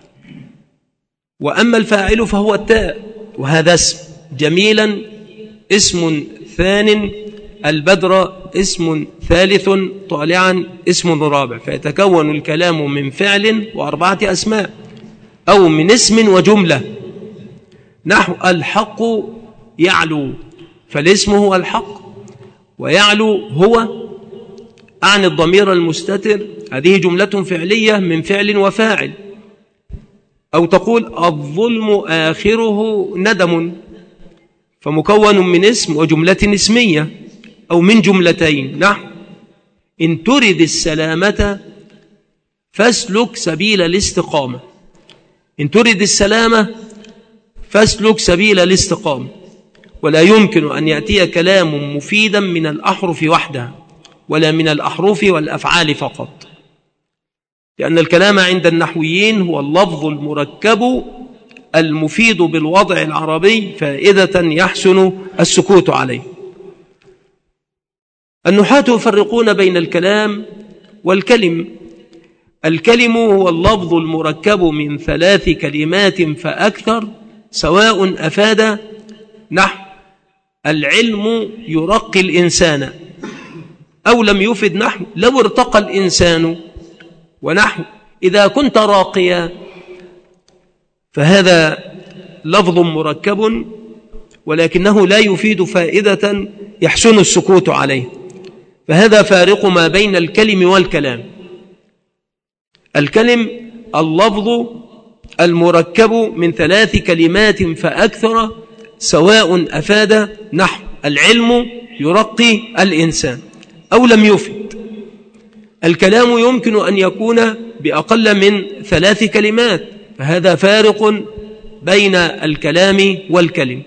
وأما الفاعل فهو التاء، وهذا اسم جميلا اسم ثان، البدر اسم ثالث، طالعا اسم رابع. فيتكون الكلام من فعل وأربعة أسماء أو من اسم وجملة نحو الحق يعلو، فالاسم هو الحق، ويعلو هو عن الضمير المستتر، هذه جملة فعلية من فعل وفاعل. أو تقول الظلم آخره ندم، فمكون من اسم وجملة اسمية أو من جملتين نحو إن ترد السلامة فاسلك سبيل الاستقامة، إن ترد السلامة فاسلك سبيل الاستقامة. ولا يمكن أن يأتي كلام مفيدا من الأحرف وحدها ولا من الأحرف والأفعال فقط، لأن الكلام عند النحويين هو اللفظ المركب المفيد بالوضع العربي فائدة يحسن السكوت عليه. النحاة يفرقون بين الكلام والكلم. الكلم هو اللفظ المركب من ثلاث كلمات فأكثر سواء أفاد نحو العلم يرقي الإنسان، أو لم يفد نحو لو ارتقى الإنسان، ونحو إذا كنت راقيا. فهذا لفظ مركب ولكنه لا يفيد فائدة يحسن السكوت عليه. فهذا فارق ما بين الكلم والكلام. الكلم اللفظ المركب من ثلاث كلمات فأكثر سواء أفاد نحو العلم يرقي الإنسان أو لم يفد. الكلام يمكن أن يكون بأقل من ثلاث كلمات، فهذا فارق بين الكلام والكلم.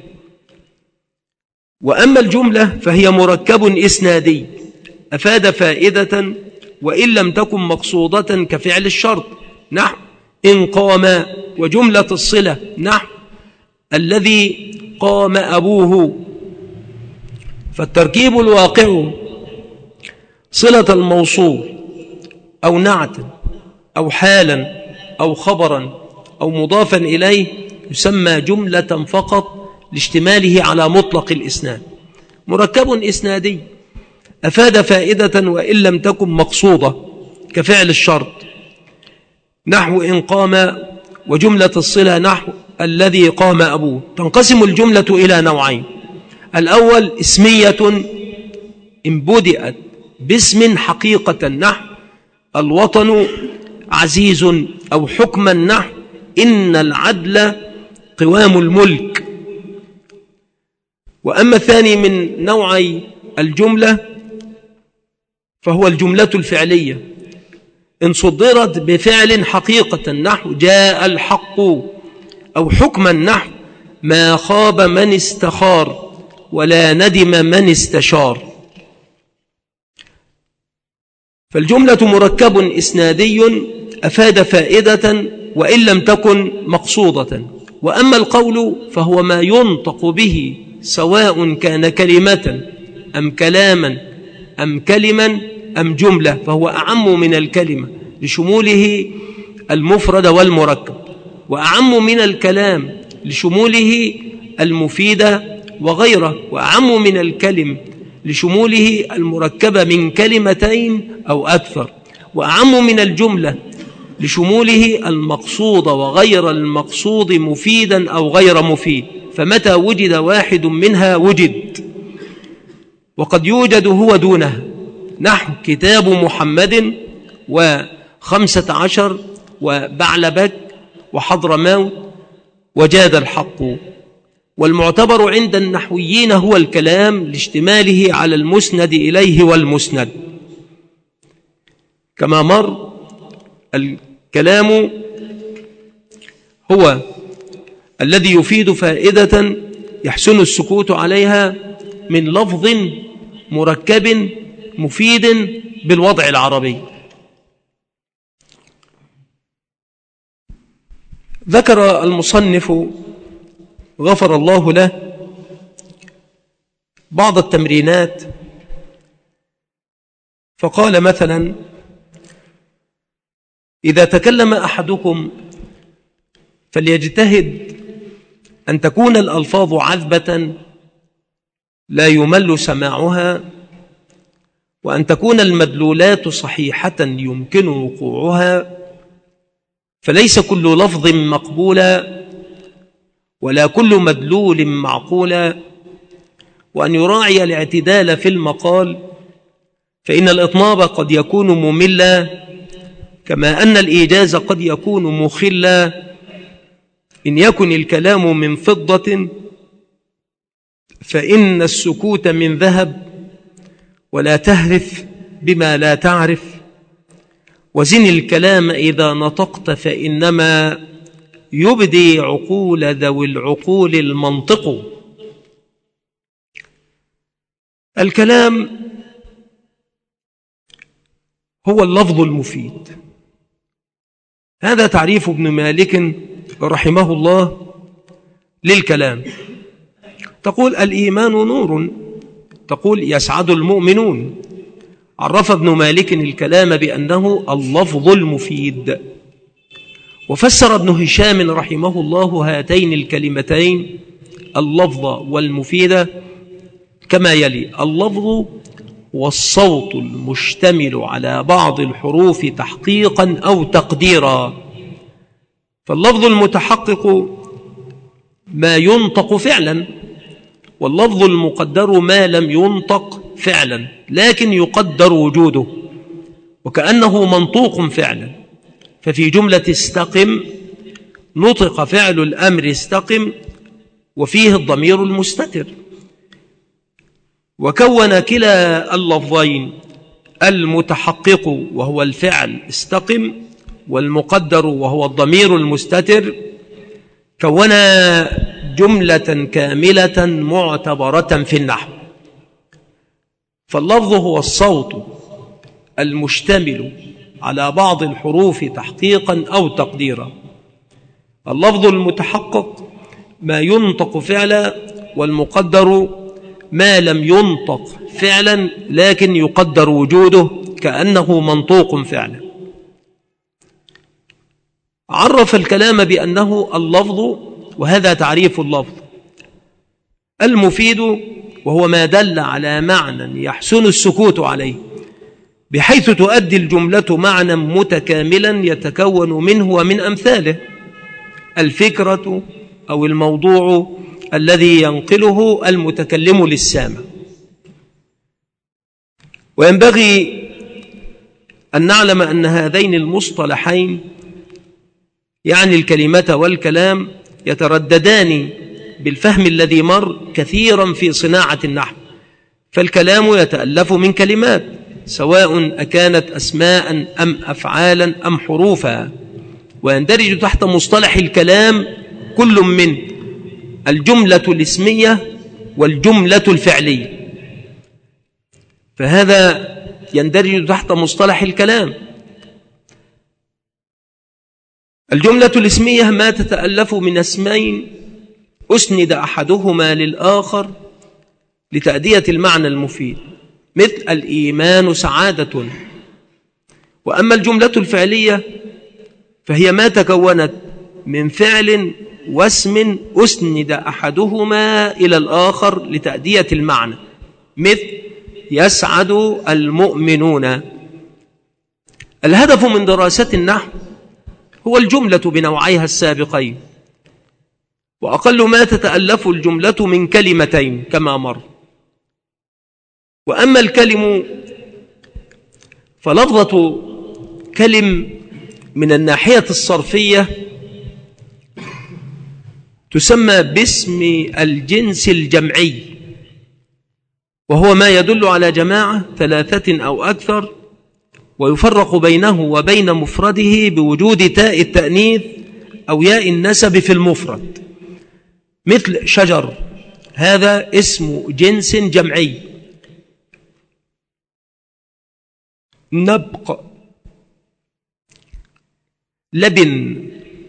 وأما الجملة فهي مركب إسنادي أفاد فائدة وإن لم تكن مقصودة كفعل الشرط نحو إن قام، وجملة الصلة نحو الذي قام أبوه. فالتركيب الواقع صلة الموصول أو نعتا أو حالا أو خبرا أو مضافا إليه يسمى جملة فقط لاشتماله على مطلق الإسناد. مركب إسنادي أفاد فائدة وإن لم تكن مقصودة كفعل الشرط نحو إن قام، وجملة الصلة نحو الذي قام أبوه. تنقسم الجملة إلى نوعين: الأول اسمية إن بدأت باسم حقيقة نحو الوطن عزيز، أو حكما نحو إن العدل قوام الملك. وأما الثاني من نوعي الجملة فهو الجملة الفعلية إن صدرت بفعل حقيقة نحو جاء الحق، أو حكما نحو ما خاب من استخار ولا ندم من استشار. فالجملة مركب إسنادي أفاد فائدة وإن لم تكن مقصودة. وأما القول فهو ما ينطق به سواء كان كلمة أم كلاما أم كلما أم جملة، فهو أعم من الكلمة لشموله المفرد والمركب، وأعم من الكلام لشموله المفيد وغيره، وأعم من الكلم لشموله المركب من كلمتين أو أكثر، وأعم من الجملة لشموله المقصود وغير المقصود مفيدا أو غير مفيد، فمتى وجد واحد منها وجد، وقد يوجد هو دونه، نحو كتاب محمد وخمسة عشر وبعلبك وحضرموت وجاد الحق. والمعتبر عند النحويين هو الكلام لاشتماله على المسند إليه والمسند. كما مر، الكلام هو الذي يفيد فائدة يحسن السكوت عليها من لفظ مركب مفيد بالوضع العربي. ذكر المصنف غفر الله له بعض التمرينات، فقال مثلا: إذا تكلم أحدكم فليجتهد أن تكون الألفاظ عذبة لا يمل سماعها، وأن تكون المدلولات صحيحة يمكن وقوعها، فليس كل لفظ مقبولا ولا كل مدلول معقولا، وأن يراعي الاعتدال في المقال، فإن الإطناب قد يكون مملا كما أن الإيجاز قد يكون مخلا. إن يكن الكلام من فضة فإن السكوت من ذهب، ولا تهرف بما لا تعرف، وزن الكلام إذا نطقت فإنما يبدي عقول ذوي العقول المنطق. الكلام هو اللفظ المفيد، هذا تعريف ابن مالك رحمه الله للكلام. تقول الإيمان نور، تقول يسعد المؤمنون. عرف ابن مالك الكلام بأنه اللفظ المفيد، وفسر ابن هشام رحمه الله هاتين الكلمتين اللفظ والمفيد كما يلي: اللفظ والصوت المشتمل على بعض الحروف تحقيقا أو تقديرا. فاللفظ المتحقق ما ينطق فعلا، واللفظ المقدر ما لم ينطق فعلا لكن يقدر وجوده وكأنه منطوق فعلا. ففي جملة استقم نطق فعل الأمر استقم وفيه الضمير المستتر، وكون كلا اللفظين المتحقق وهو الفعل استقم والمقدر وهو الضمير المستتر كونا جملة كاملة معتبرة في النحو. فاللفظ هو الصوت المشتمل على بعض الحروف تحقيقا أو تقديرا. اللفظ المتحقق ما ينطق فعلا، والمقدر ما لم ينطق فعلا لكن يقدر وجوده كأنه منطوق فعلا. عرف الكلام بأنه اللفظ، وهذا تعريف اللفظ المفيد، وهو ما دل على معنى يحسن السكوت عليه بحيث تؤدي الجملة معنى متكاملا يتكون منه ومن أمثاله الفكرة أو الموضوع الذي ينقله المتكلم للسامع. وينبغي أن نعلم أن هذين المصطلحين يعني الكلمة والكلام يترددان بالفهم الذي مر كثيرا في صناعة النحو. فالكلام يتألف من كلمات سواء أكانت أسماء أم أفعالا أم حروفا، ويندرج تحت مصطلح الكلام كل من الجملة الاسمية والجملة الفعلية، فهذا يندرج تحت مصطلح الكلام. الجملة الاسمية ما تتألف من اسمين أسند أحدهما للآخر لتأدية المعنى المفيد، مثل الإيمان سعادة. وأما الجملة الفعلية فهي ما تكونت من فعل واسم أسند أحدهما إلى الآخر لتأدية المعنى، مثل يسعد المؤمنون. الهدف من دراسة النحو هو الجملة بنوعيها السابقين، وأقل ما تتألف الجملة من كلمتين كما مر. وأما الكلم فلفظة كلم من الناحية الصرفية تسمى باسم الجنس الجمعي، وهو ما يدل على جماعة ثلاثة أو أكثر، ويفرق بينه وبين مفرده بوجود تاء التأنيث أو ياء النسب في المفرد، مثل شجر، هذا اسم جنس جمعي. نبق، لبن،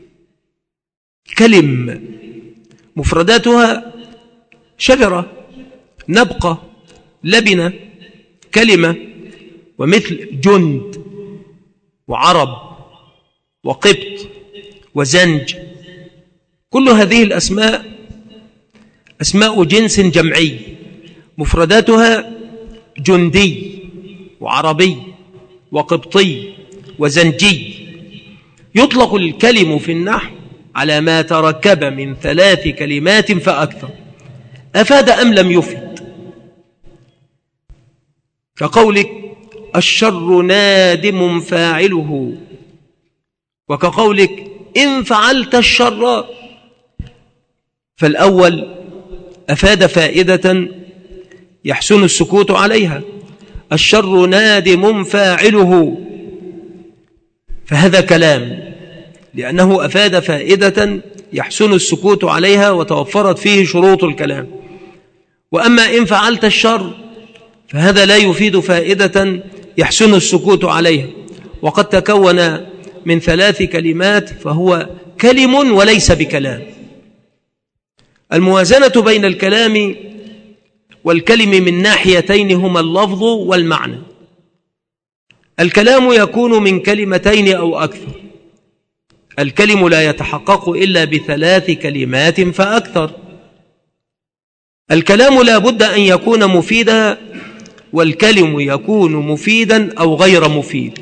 كلم، مفرداتها شجرة، نبقة، لبنة، كلمة. ومثل جند وعرب وقبط وزنج، كل هذه الأسماء أسماء جنس جمعي، مفرداتها جندي وعربي وقبطي وزنجي. يطلق الكلم في النحو على ما تركب من ثلاث كلمات فأكثر، أفاد أم لم يفد، كقولك الشر نادم فاعله، وكقولك إن فعلت الشر. فالأول أفاد فائدة يحسن السكوت عليها، الشر نادم فاعله، فهذا كلام لأنه أفاد فائدة يحسن السكوت عليها وتوفرت فيه شروط الكلام. وأما إن فعلت الشر فهذا لا يفيد فائدة يحسن السكوت عليها، وقد تكون من ثلاث كلمات فهو كلم وليس بكلام. الموازنة بين الكلام والكلم من ناحيتين هما اللفظ والمعنى. الكلام يكون من كلمتين أو أكثر، الكلم لا يتحقق إلا بثلاث كلمات فأكثر. الكلام لا بد أن يكون مفيدا، والكلم يكون مفيدا أو غير مفيد.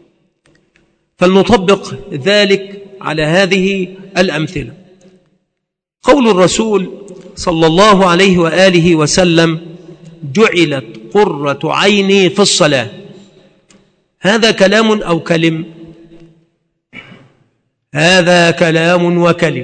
فلنطبق ذلك على هذه الأمثلة. قول الرسول صلى الله عليه وآله وسلم جعلت قرة عيني في الصلاة، هذا كلام أو كلم؟ هذا كلام وكلم.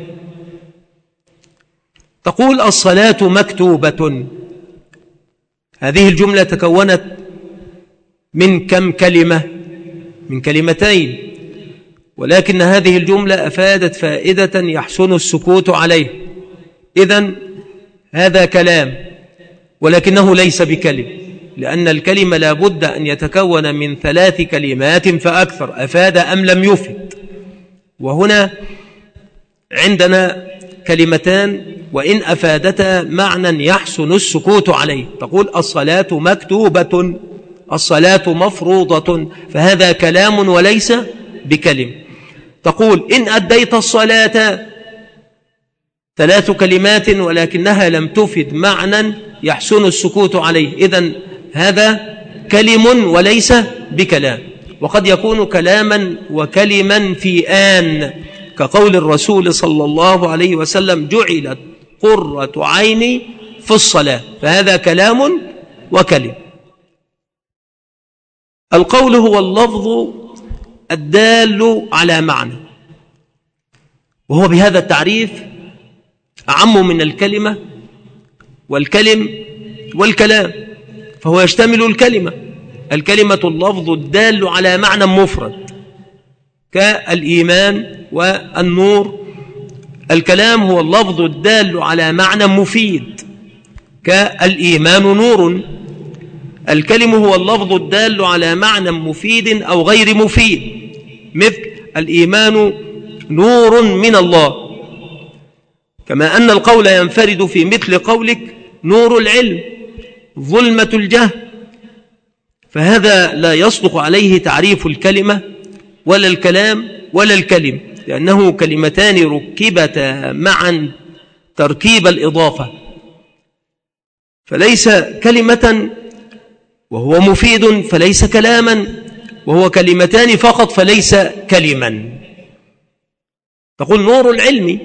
تقول الصلاة مكتوبة، هذه الجملة تكونت من كم كلمة؟ من كلمتين، ولكن هذه الجملة أفادت فائدة يحسن السكوت عليه، إذن هذا كلام ولكنه ليس بكلم، لأن الكلمة لا بد أن يتكون من ثلاث كلمات فأكثر، أفاد أم لم يفد. وهنا عندنا كلمتان وإن أفادتا معنى يحسن السكوت عليه. تقول الصلاة مكتوبة، الصلاة مفروضة، فهذا كلام وليس بكلم. تقول إن أديت الصلاة، ثلاث كلمات ولكنها لم تفد معنى يحسن السكوت عليه، إذن هذا كلم وليس بكلام، وقد يكون كلاما وكلما في آن، كقول الرسول صلى الله عليه وسلم: جعلت قرة عيني في الصلاة، فهذا كلام وكلم. القول هو اللفظ الدال على معنى، وهو بهذا التعريف أعم من الكلمة والكلم والكلام، فهو يشتمل الكلمة. الكلمة اللفظ الدال على معنى مفرد كالإيمان والنور. الكلام هو اللفظ الدال على معنى مفيد كالإيمان نور. الكلم هو اللفظ الدال على معنى مفيد أو غير مفيد، مثل الإيمان نور من الله. كما أن القول ينفرد في مثل قولك نور العلم ظلمة الجهل، فهذا لا يصدق عليه تعريف الكلمة ولا الكلام ولا الكلم، لأنه كلمتان ركبتا معا تركيب الإضافة، فليس كلمة وهو مفيد فليس كلاما، وهو كلمتان فقط فليس كلما. تقول نور العلم،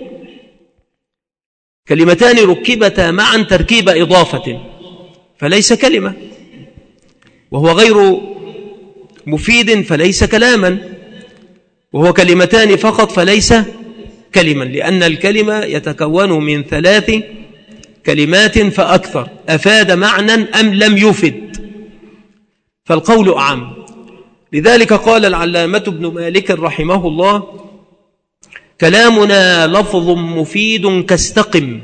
كلمتان ركبتا معا تركيب إضافة فليس كلمة، وهو غير مفيد فليس كلاما، وهو كلمتان فقط فليس كلما، لأن الكلمة يتكون من ثلاث كلمات فأكثر، أفاد معنى أم لم يفد، فالقول أعم. لذلك قال العلامة ابن مالك رحمه الله: كلامنا لفظ مفيد كاستقم،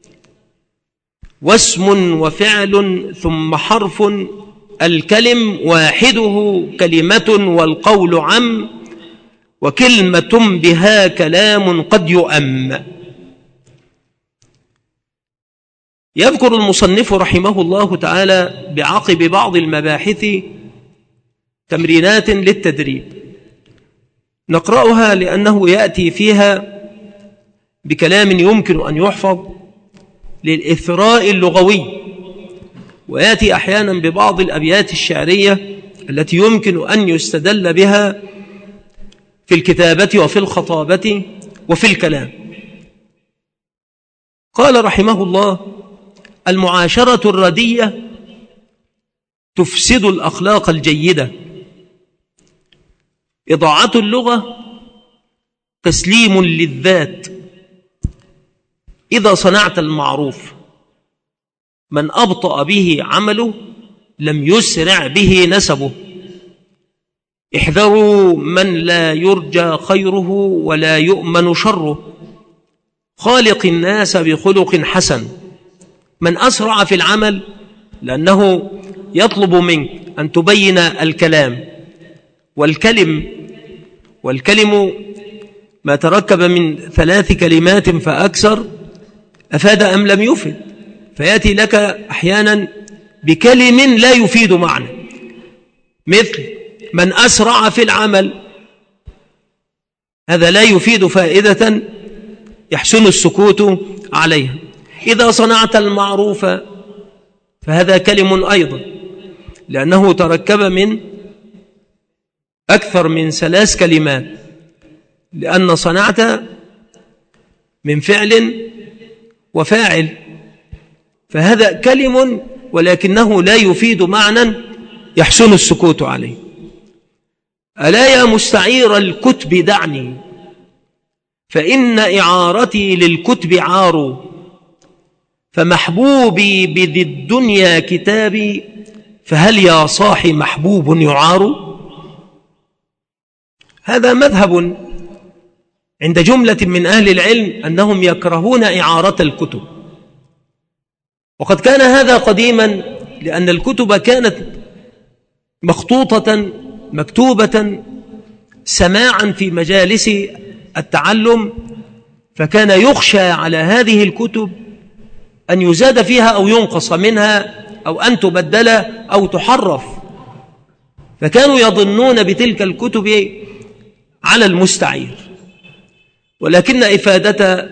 واسم وفعل ثم حرف، الكلم واحده كلمة والقول عم، وكلمة بها كلام قد يؤم. يذكر المصنف رحمه الله تعالى بعقب بعض المباحث تمرينات للتدريب نقرأها لأنه يأتي فيها بكلام يمكن أن يحفظ للإثراء اللغوي، ويأتي أحيانا ببعض الأبيات الشعرية التي يمكن أن يستدل بها في الكتابة وفي الخطابة وفي الكلام. قال رحمه الله: المعاشرة الردية تفسد الأخلاق الجيدة، إضاعة اللغة تسليم للذات، إذا صنعت المعروف من أبطأ به عمله لم يسرع به نسبه، احذروا من لا يرجى خيره ولا يؤمن شره، خالق الناس بخلق حسن. من أسرع في العمل لأنه يطلب منك أن تبين الكلام والكلم، والكلم ما تركب من ثلاث كلمات فأكثر، أفاد أم لم يفد، فيأتي لك أحيانا بكلم لا يفيد معنى، مثل من أسرع في العمل، هذا لا يفيد فائدة يحسن السكوت عليها. إذا صنعت المعروف فهذا كلم أيضا، لأنه تركب من أكثر من ثلاث كلمات، لأن صنعت من فعل وفاعل، فهذا كلم ولكنه لا يفيد معنى يحسن السكوت عليه. ألا يا مستعير الكتب دعني، فإن إعارتي للكتب عار، فمحبوبي بذي الدنيا كتابي، فهل يا صاحي محبوب يعار؟ هذا مذهب عند جملة من أهل العلم أنهم يكرهون إعارة الكتب، وقد كان هذا قديما، لأن الكتب كانت مخطوطة مكتوبة سماعا في مجالس التعلم، فكان يخشى على هذه الكتب أن يزاد فيها أو ينقص منها أو أن تبدل أو تحرف، فكانوا يظنون بتلك الكتب على المستعير. ولكن إفادة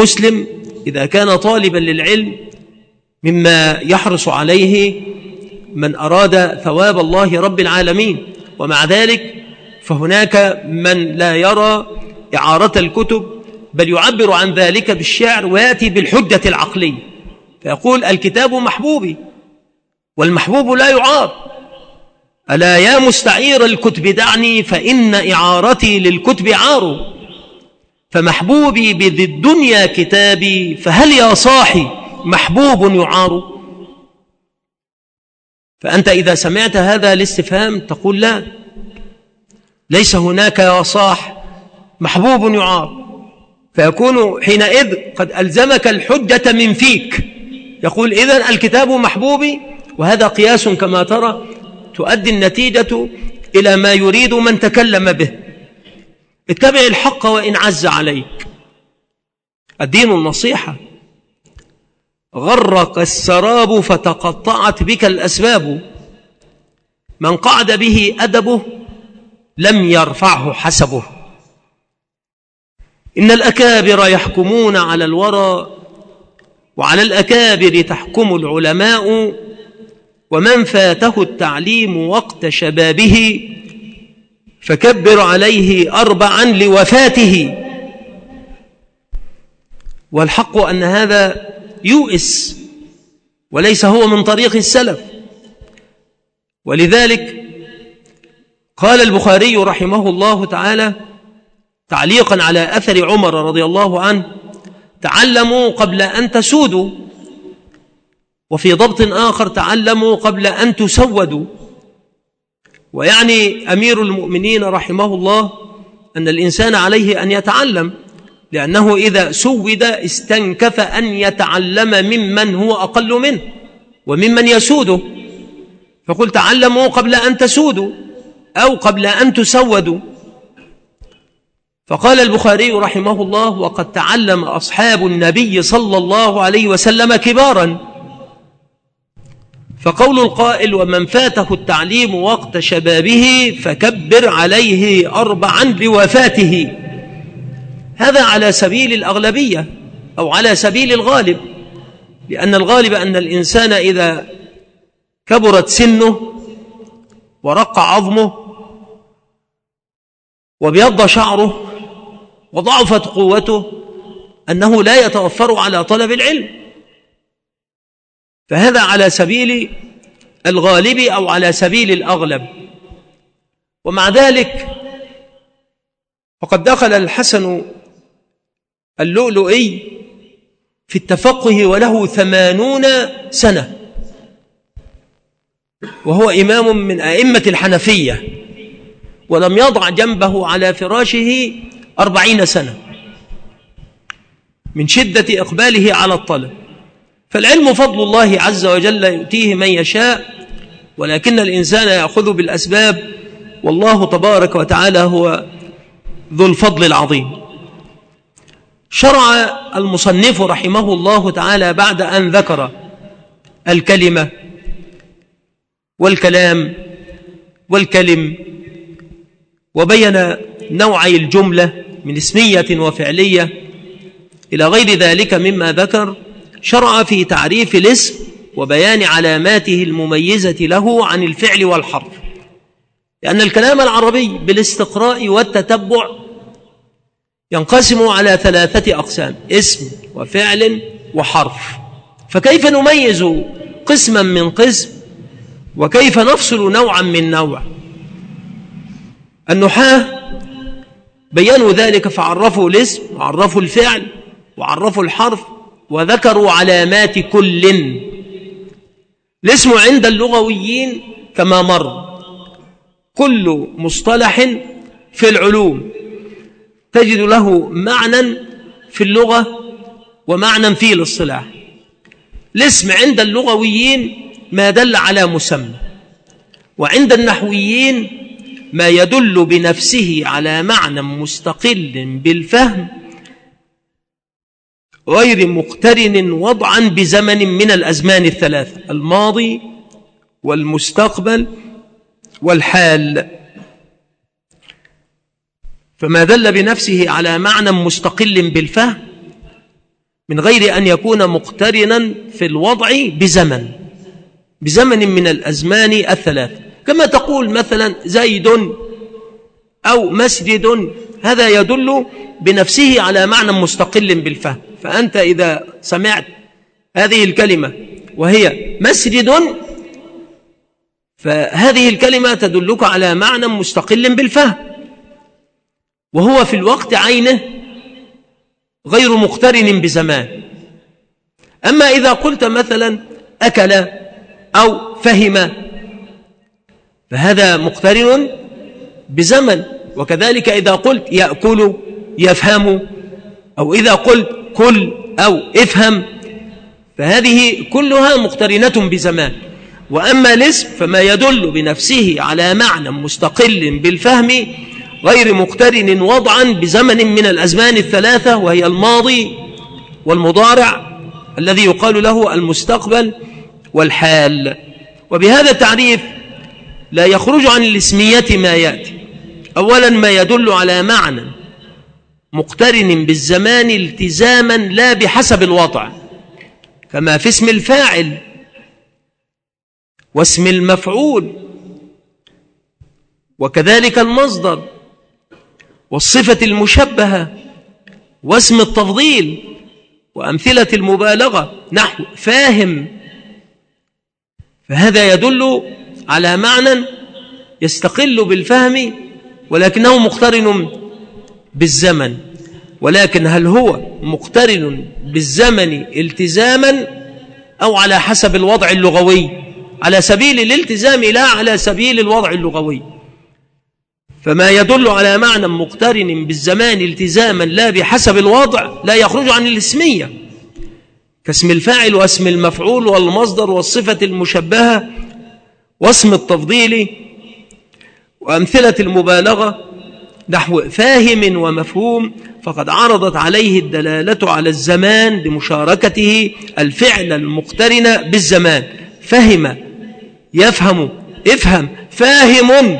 المسلم إذا كان طالبا للعلم مما يحرص عليه من أراد ثواب الله رب العالمين. ومع ذلك فهناك من لا يرى إعارة الكتب، بل يعبر عن ذلك بالشعر ويأتي بالحجة العقلية، فيقول الكتاب محبوبي والمحبوب لا يعار. ألا يا مستعير الكتب دعني فإن إعارتي للكتب عار، فمحبوبي بذي الدنيا كتابي فهل يا صاحي محبوب يعار. فأنت إذا سمعت هذا الاستفهام تقول لا، ليس هناك يا صاح محبوب يعار، فيكون حينئذ قد ألزمك الحجة من فيك. يقول إذن الكتاب محبوبي، وهذا قياس كما ترى تؤدي النتيجة إلى ما يريد من تكلم به. اتبع الحق وإن عز عليك. الدين النصيحة. غرق السراب فتقطعت بك الأسباب، من قعد به أدبه لم يرفعه حسبه. إن الأكابر يحكمون على الورى، وعلى الأكابر تحكم العلماء، ومن فاته التعليم وقت شبابه فكبر عليه أربعا لوفاته. والحق أن هذا يؤس وليس هو من طريق السلف. ولذلك قال البخاري رحمه الله تعالى تعليقا على أثر عمر رضي الله عنه: تعلموا قبل أن تسودوا. وفي ضبط آخر: تعلموا قبل أن تسودوا. ويعني أمير المؤمنين رحمه الله أن الإنسان عليه أن يتعلم، لأنه إذا سود استنكف أن يتعلم ممن هو أقل منه وممن يسوده. فقل تعلموا قبل أن تسودوا أو قبل أن تسودوا. فقال البخاري رحمه الله: وقد تعلم أصحاب النبي صلى الله عليه وسلم كبارا. فقول القائل: ومن فاته التعليم وقت شبابه فكبر عليه أربعا لوفاته، هذا على سبيل الأغلبية أو على سبيل الغالب، لأن الغالب أن الإنسان إذا كبرت سنه ورق عظمه وبيض شعره وضعفت قوته أنه لا يتوفر على طلب العلم. فهذا على سبيل الغالب أو على سبيل الأغلب. ومع ذلك فقد دخل الحسن اللؤلؤي في التفقه وله ثمانون سنة، وهو إمام من أئمة الحنفية، ولم يضع جنبه على فراشه أربعين سنة من شدة إقباله على الطلب. فالعلم فضل الله عز وجل يؤتيه من يشاء، ولكن الإنسان يأخذ بالأسباب، والله تبارك وتعالى هو ذو الفضل العظيم. شرع المصنف رحمه الله تعالى بعد أن ذكر الكلمة والكلام والكلم وبين نوعي الجملة من اسمية وفعلية إلى غير ذلك مما ذكر، شرع في تعريف الاسم وبيان علاماته المميزة له عن الفعل والحرف. لأن الكلام العربي بالاستقراء والتتبع ينقسم على ثلاثة أقسام: اسم وفعل وحرف. فكيف نميز قسما من قسم، وكيف نفصل نوعا من نوع؟ النحاة بيّنوا ذلك، فعرفوا الاسم وعرفوا الفعل وعرفوا الحرف وذكروا علامات كل. الاسم عند اللغويين كما مر كل مصطلح في العلوم تجد له معنى في اللغة ومعنى في الاصطلاح. الاسم عند اللغويين ما دل على مسمى، وعند النحويين ما يدل بنفسه على معنى مستقل بالفهم غير مقترن وضعا بزمن من الأزمان الثلاثة: الماضي والمستقبل والحال. فما دل بنفسه على معنى مستقل بالفهم من غير أن يكون مقترنا في الوضع بزمن، بزمن من الأزمان الثلاثة، كما تقول مثلا زيد أو مسجد، هذا يدل بنفسه على معنى مستقل بالفهم. فأنت إذا سمعت هذه الكلمة وهي مسجد، فهذه الكلمة تدلك على معنى مستقل بالفهم، وهو في الوقت عينه غير مقترن بزمان. أما إذا قلت مثلا أكل أو فهم، فهذا مقترن بزمن. وكذلك إذا قلت يأكل يفهم، أو إذا قلت كل أو افهم، فهذه كلها مقترنة بزمان. وأما الاسم فما يدل بنفسه على معنى مستقل بالفهم غير مقترن وضعا بزمن من الأزمان الثلاثة، وهي الماضي والمضارع الذي يقال له المستقبل والحال. وبهذا التعريف لا يخرج عن الاسمية ما يأتي. أولا ما يدل على معنى مقترن بالزمان التزاما لا بحسب الوضع، كما في اسم الفاعل واسم المفعول، وكذلك المصدر والصفة المشبهة واسم التفضيل وأمثلة المبالغة نحو فاهم. فهذا يدل على معنى يستقل بالفهم ولكنه مقترن بالزمن. ولكن هل هو مقترن بالزمن التزاما أو على حسب الوضع اللغوي؟ على سبيل الالتزام لا على سبيل الوضع اللغوي. فما يدل على معنى مقترن بالزمان التزاما لا بحسب الوضع لا يخرج عن الاسمية، كاسم الفاعل واسم المفعول والمصدر والصفة المشبهة واسم التفضيل وأمثلة المبالغة نحو فاهم ومفهوم، فقد عرضت عليه الدلالة على الزمان لمشاركته الفعل المقترن بالزمان. فهم يفهم افهم فاهم،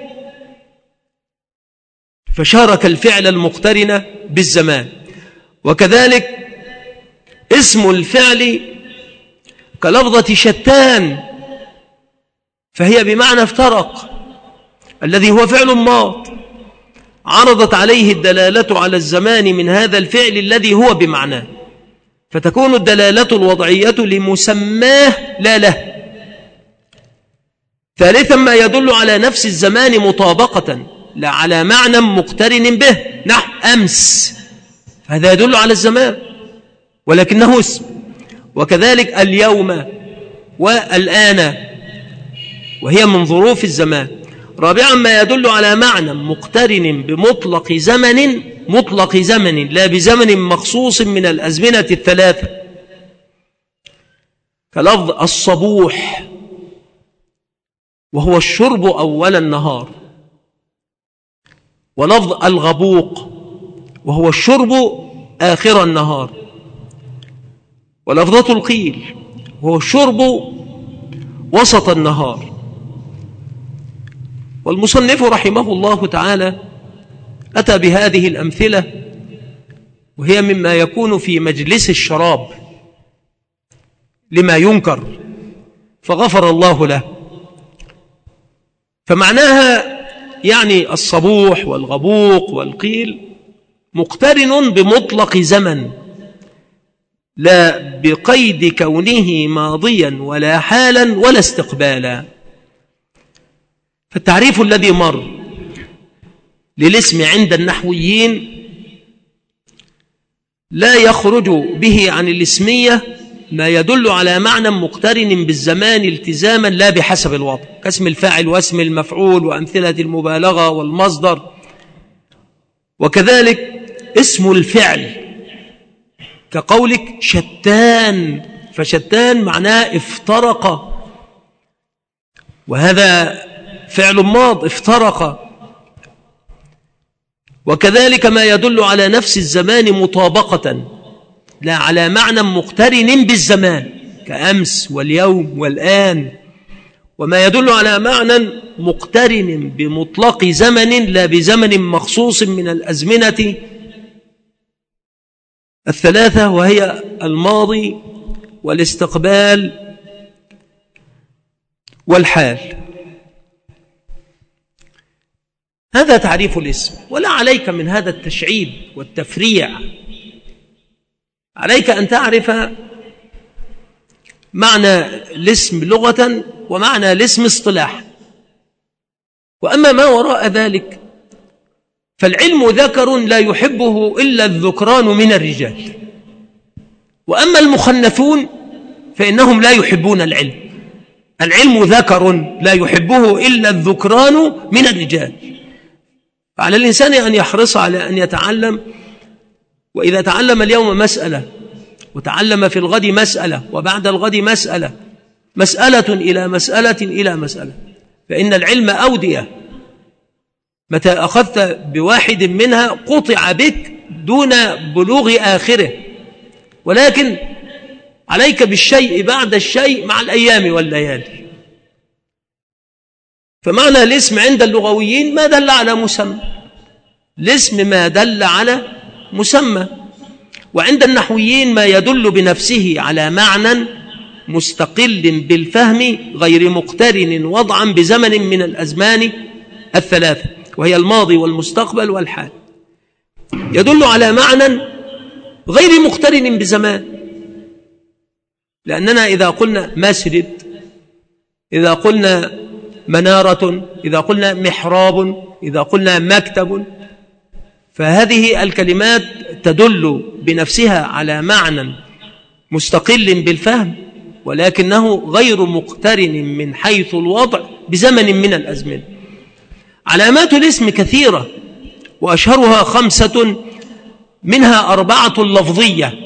فشارك الفعل المقترن بالزمان. وكذلك اسم الفعل كلفظة شتان، فهي بمعنى افترق الذي هو فعل ماض، عرضت عليه الدلالة على الزمان من هذا الفعل الذي هو بمعناه، فتكون الدلالة الوضعية لمسماه لا له. ثالثا ما يدل على نفس الزمان مطابقة لا على معنى مقترن به نحو أمس، هذا يدل على الزمان ولكنه اسم. وكذلك اليوم والآن، وهي من ظروف الزمان. رابعا ما يدل على معنى مقترن بمطلق زمن مطلق زمن لا بزمن مخصوص من الأزمنة الثلاثة، كلفظ الصبوح وهو الشرب أول النهار، ولفظ الغبوق وهو الشرب آخر النهار، ولفظة القيل وهو الشرب وسط النهار. والمصنف رحمه الله تعالى أتى بهذه الأمثلة وهي مما يكون في مجلس الشراب لما ينكر، فغفر الله له. فمعناها يعني الصبوح والغبوق والقيل مقترن بمطلق زمن لا بقيد كونه ماضيا ولا حالا ولا استقبالا. فالتعريف الذي مر للاسم عند النحويين لا يخرج به عن الاسمية ما يدل على معنى مقترن بالزمان التزاما لا بحسب الوضع، كاسم الفاعل واسم المفعول وأمثلة المبالغة والمصدر. وكذلك اسم الفعل كقولك شتان، فشتان معناه افترق، وهذا فعل ماض افترق. وكذلك ما يدل على نفس الزمان مطابقة لا على معنى مقترن بالزمان كأمس واليوم والآن. وما يدل على معنى مقترن بمطلق زمن لا بزمن مخصوص من الأزمنة الثلاثة، وهي الماضي والاستقبال والحال. هذا تعريف الاسم، ولا عليك من هذا التشعيب والتفريع، عليك أن تعرف معنى الاسم لغة ومعنى الاسم اصطلاحا. وأما ما وراء ذلك فالعلم ذكر لا يحبه إلا الذكران من الرجال، وأما المخنثون فإنهم لا يحبون العلم. العلم ذكر لا يحبه إلا الذكران من الرجال. فعلى الإنسان أن يحرص على أن يتعلم، وإذا تعلم اليوم مسألة وتعلم في الغد مسألة وبعد الغد مسألة، مسألة إلى مسألة إلى مسألة، فإن العلم أودية، متى أخذت بواحد منها قطع بك دون بلوغ آخره، ولكن عليك بالشيء بعد الشيء مع الأيام والليالي. فمعنى الاسم عند اللغويين ما دل على مسمى، الاسم ما دل على مسمى، وعند النحويين ما يدل بنفسه على معنى مستقل بالفهم غير مقترن وضعا بزمن من الأزمان الثلاثة، وهي الماضي والمستقبل والحال. يدل على معنى غير مقترن بزمان، لأننا إذا قلنا مسجد، إذا قلنا منارة، إذا قلنا محراب، إذا قلنا مكتب، فهذه الكلمات تدل بنفسها على معنى مستقل بالفهم، ولكنه غير مقترن من حيث الوضع بزمن من الأزمنة. علامات الاسم كثيرة، وأشهرها خمسة، منها أربعة لفظية.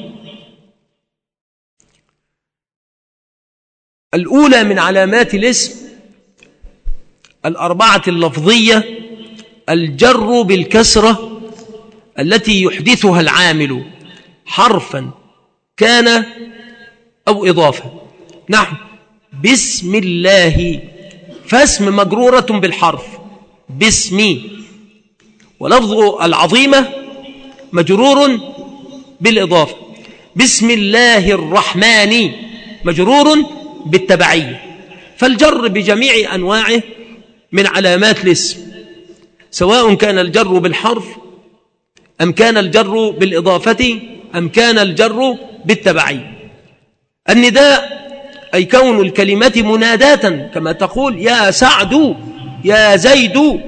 الأولى من علامات الاسم الأربعة اللفظية الجر بالكسرة التي يحدثها العامل حرفا كان أو إضافة، نحو بسم الله، فاسم مجرورة بالحرف باسمي، ولفظ العظيمة مجرور بالإضافة، بسم الله الرحمن مجرور بالتبعية. فالجر بجميع أنواعه من علامات الاسم، سواء كان الجر بالحرف أم كان الجر بالإضافة أم كان الجر بالتبعية. النداء أي كون الكلمة مناداة، كما تقول يا سعد يا زيد،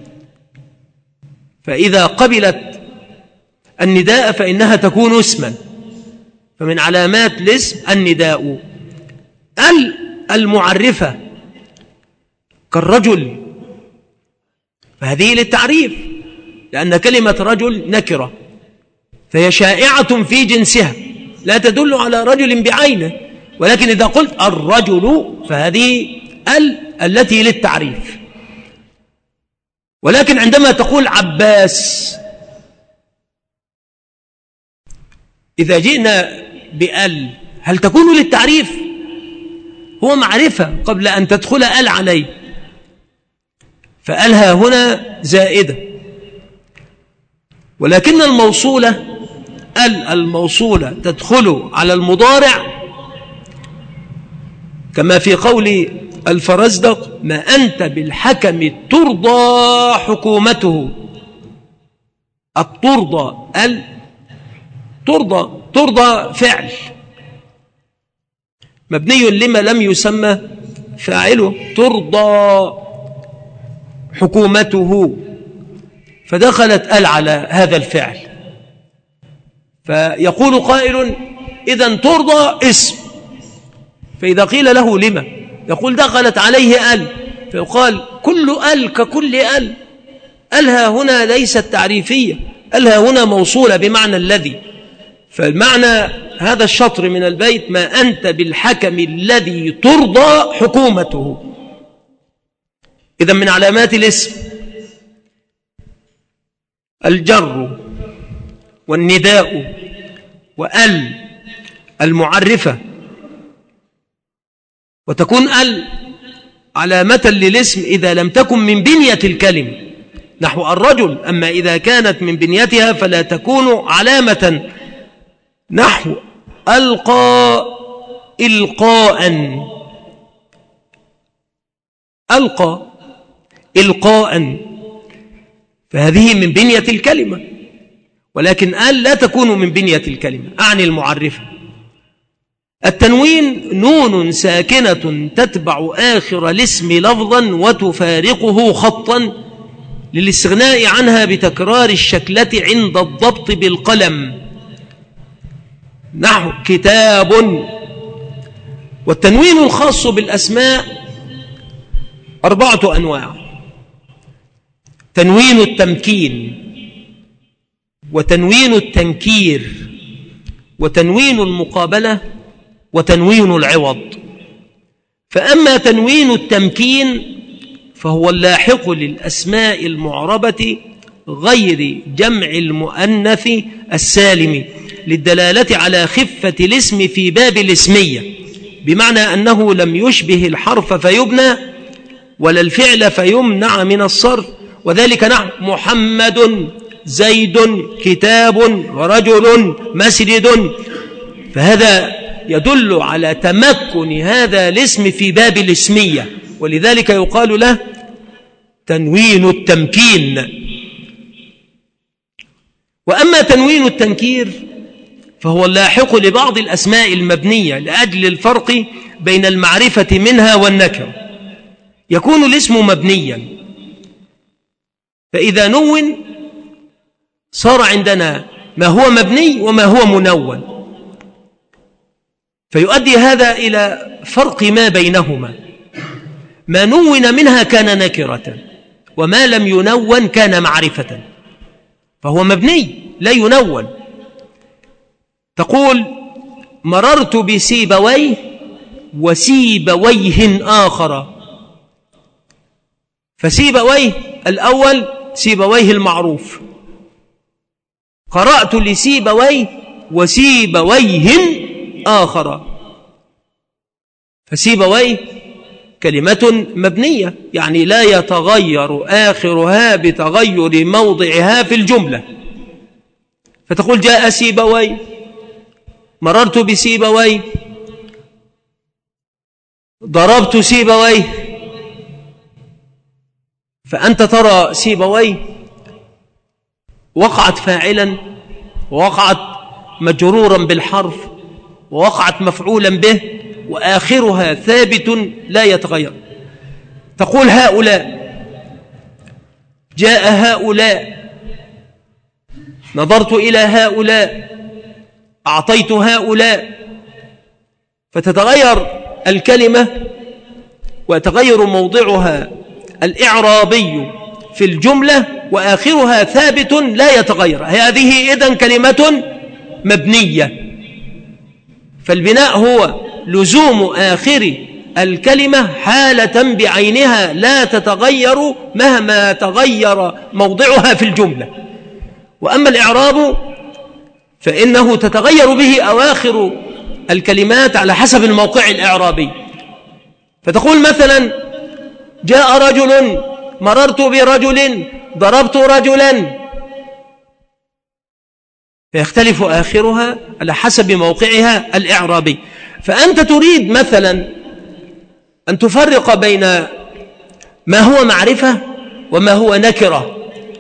فإذا قبلت النداء فإنها تكون اسما. فمن علامات الاسم النداء. المعرفة كالرجل، فهذه للتعريف، لأن كلمة رجل نكرة فهي شائعة في جنسها، لا تدل على رجل بعينه، ولكن إذا قلت الرجل فهذه ال التي للتعريف. ولكن عندما تقول عباس، إذا جئنا بأل هل تكون للتعريف؟ هو معرفة قبل أن تدخل أل عليه، فألها هنا زائدة. ولكن الموصولة ال الموصولة تدخل على المضارع، كما في قول الفرزدق ما أنت بالحكم ترضى حكومته. الترضى ال ترضى ترضى فعل مبني لما لم يسمى فاعله، ترضى حكومته، فدخلت ال على هذا الفعل. فيقول قائل إذن ترضى اسم، فإذا قيل له لما يقول دخلت عليه ال، فيقال كل ال ككل ال، الها هنا ليست تعريفية، الها هنا موصولة بمعنى الذي. فالمعنى هذا الشطر من البيت ما أنت بالحكم الذي ترضى حكومته. إذن من علامات الاسم الجر والنداء وال المعرفة، وتكون ال علامة للاسم إذا لم تكن من بنية الكلمة، نحو الرجل. أما إذا كانت من بنيتها فلا تكون علامة، نحو ألقى إلقاء، ألقى إلقاء، فهذه من بنية الكلمة، ولكن قال لا تكون من بنية الكلمة، أعني المعرفة. التنوين نون ساكنة تتبع آخر الاسم لفظا وتفارقه خطا للاستغناء عنها بتكرار الشكلة عند الضبط بالقلم، نحو كتاب. والتنوين الخاص بالأسماء أربعة أنواع: تنوين التمكين، وتنوين التنكير، وتنوين المقابلة، وتنوين العوض. فأما تنوين التمكين فهو اللاحق للأسماء المعربة غير جمع المؤنث السالم للدلالة على خفة الاسم في باب الاسمية، بمعنى أنه لم يشبه الحرف فيبنى ولا الفعل فيمنع من الصرف، وذلك نحو محمد، زيد، كتاب، رجل، مسجد. فهذا يدل على تمكن هذا الاسم في باب الاسمية، ولذلك يقال له تنوين التمكين. وأما تنوين التنكير فهو اللاحق لبعض الأسماء المبنية لأجل الفرق بين المعرفة منها والنكرة. يكون الاسم مبنيا، فإذا نون صار عندنا ما هو مبني وما هو منون، فيؤدي هذا إلى فرق ما بينهما. ما نون منها كان نكرة، وما لم ينون كان معرفة، فهو مبني لا ينون. تقول مررت بسيبويه وسيبويه آخر، فسيبويه الأول سيبويه المعروف، قرأت لسيبويه وسيبويه آخر، فسيبويه كلمة مبنية يعني لا يتغير آخرها بتغير موضعها في الجملة. فتقول جاء سيبويه، مررت بسيبويه، ضربت سيبويه. فأنت ترى سيبويه وقعت فاعلا، ووقعت مجرورا بالحرف، ووقعت مفعولا به، وآخرها ثابت لا يتغير. تقول هؤلاء، جاء هؤلاء، نظرت إلى هؤلاء، أعطيت هؤلاء، فتتغير الكلمة ويتغير موضعها الإعرابي في الجملة، وآخرها ثابت لا يتغير. هذه إذن كلمة مبنية. فالبناء هو لزوم آخر الكلمة حالة بعينها لا تتغير مهما تغير موضعها في الجملة. وأما الإعراب فإنه تتغير به أواخر الكلمات على حسب الموقع الإعرابي. فتقول مثلا جاء رجل، مررت برجل، ضربت رجلا، فيختلف آخرها على حسب موقعها الإعرابي. فأنت تريد مثلا أن تفرق بين ما هو معرفة وما هو نكرة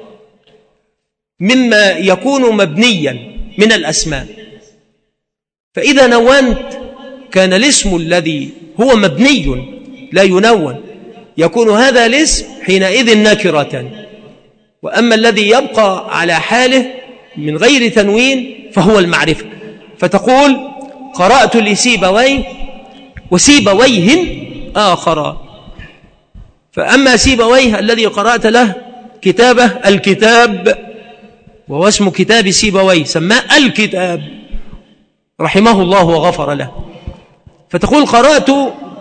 مما يكون مبنيا من الأسماء. فإذا نونت كان الاسم الذي هو مبني لا ينون يكون هذا الاسم حينئذ نكرة، وأما الذي يبقى على حاله من غير تنوين فهو المعرفة. فتقول قرأت لسيبويه وسيبويه آخر. فأما سيبويه الذي قرأت له كتابه الكتاب، وهو اسم كتاب سيبويه سماه الكتاب رحمه الله وغفر له. فتقول قرأت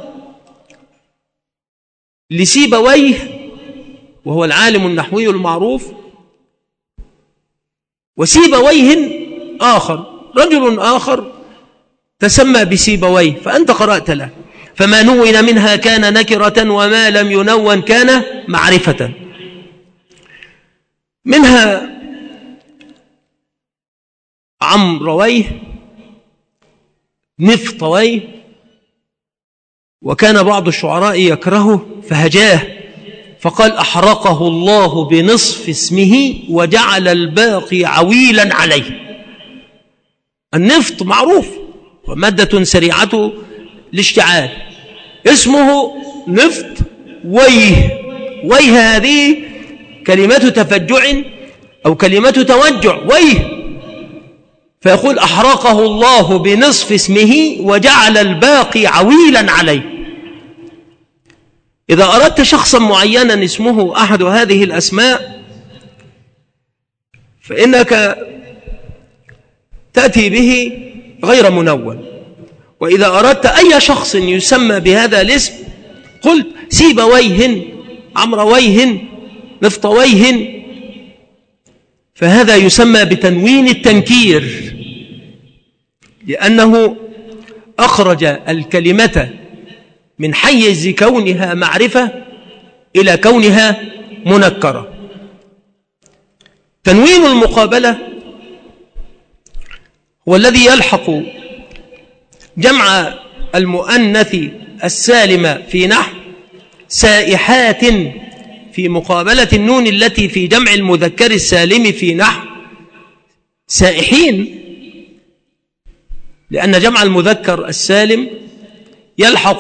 لسيبويه وهو العالم النحوي المعروف، وسيبويه آخر رجل آخر تسمى بسيبويه، فأنت قرأت له. فما نون منها كان نكرة، وما لم ينون كان معرفة. منها عمرويه، نفطويه، وكان بعض الشعراء يكرهه فهجاه فقال: أحرقه الله بنصف اسمه وجعل الباقي عويلا عليه. النفط معروف ومادة سريعة الاشتعال، اسمه نفط ويه. ويه هذه كلمة تفجع أو كلمة توجع، ويه. فيقول: أحرقه الله بنصف اسمه وجعل الباقي عويلا عليه. إذا أردت شخصا معينا اسمه أحد هذه الأسماء فإنك تأتي به غير منون، وإذا أردت أي شخص يسمى بهذا الاسم قلت سيبويه، عمرويه، نفطويه، فهذا يسمى بتنوين التنكير، لأنه أخرج الكلمة من حيز كونها معرفة إلى كونها منكرة. تنوين المقابلة هو الذي يلحق جمع المؤنث السالم في نحو سائحات في مقابلة النون التي في جمع المذكر السالم في نحو سائحين، لأن جمع المذكر السالم يلحق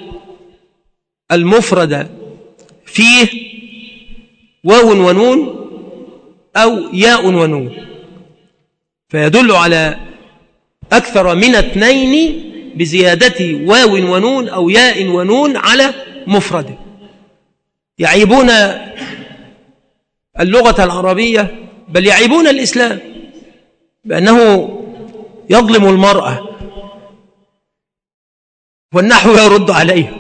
المفرد فيه واو ونون أو ياء ونون، فيدل على أكثر من اثنين بزيادة واو ونون أو ياء ونون على مفرد. يعيبون اللغة العربية بل يعيبون الإسلام بأنه يظلم المرأة، والنحو يرد عليه.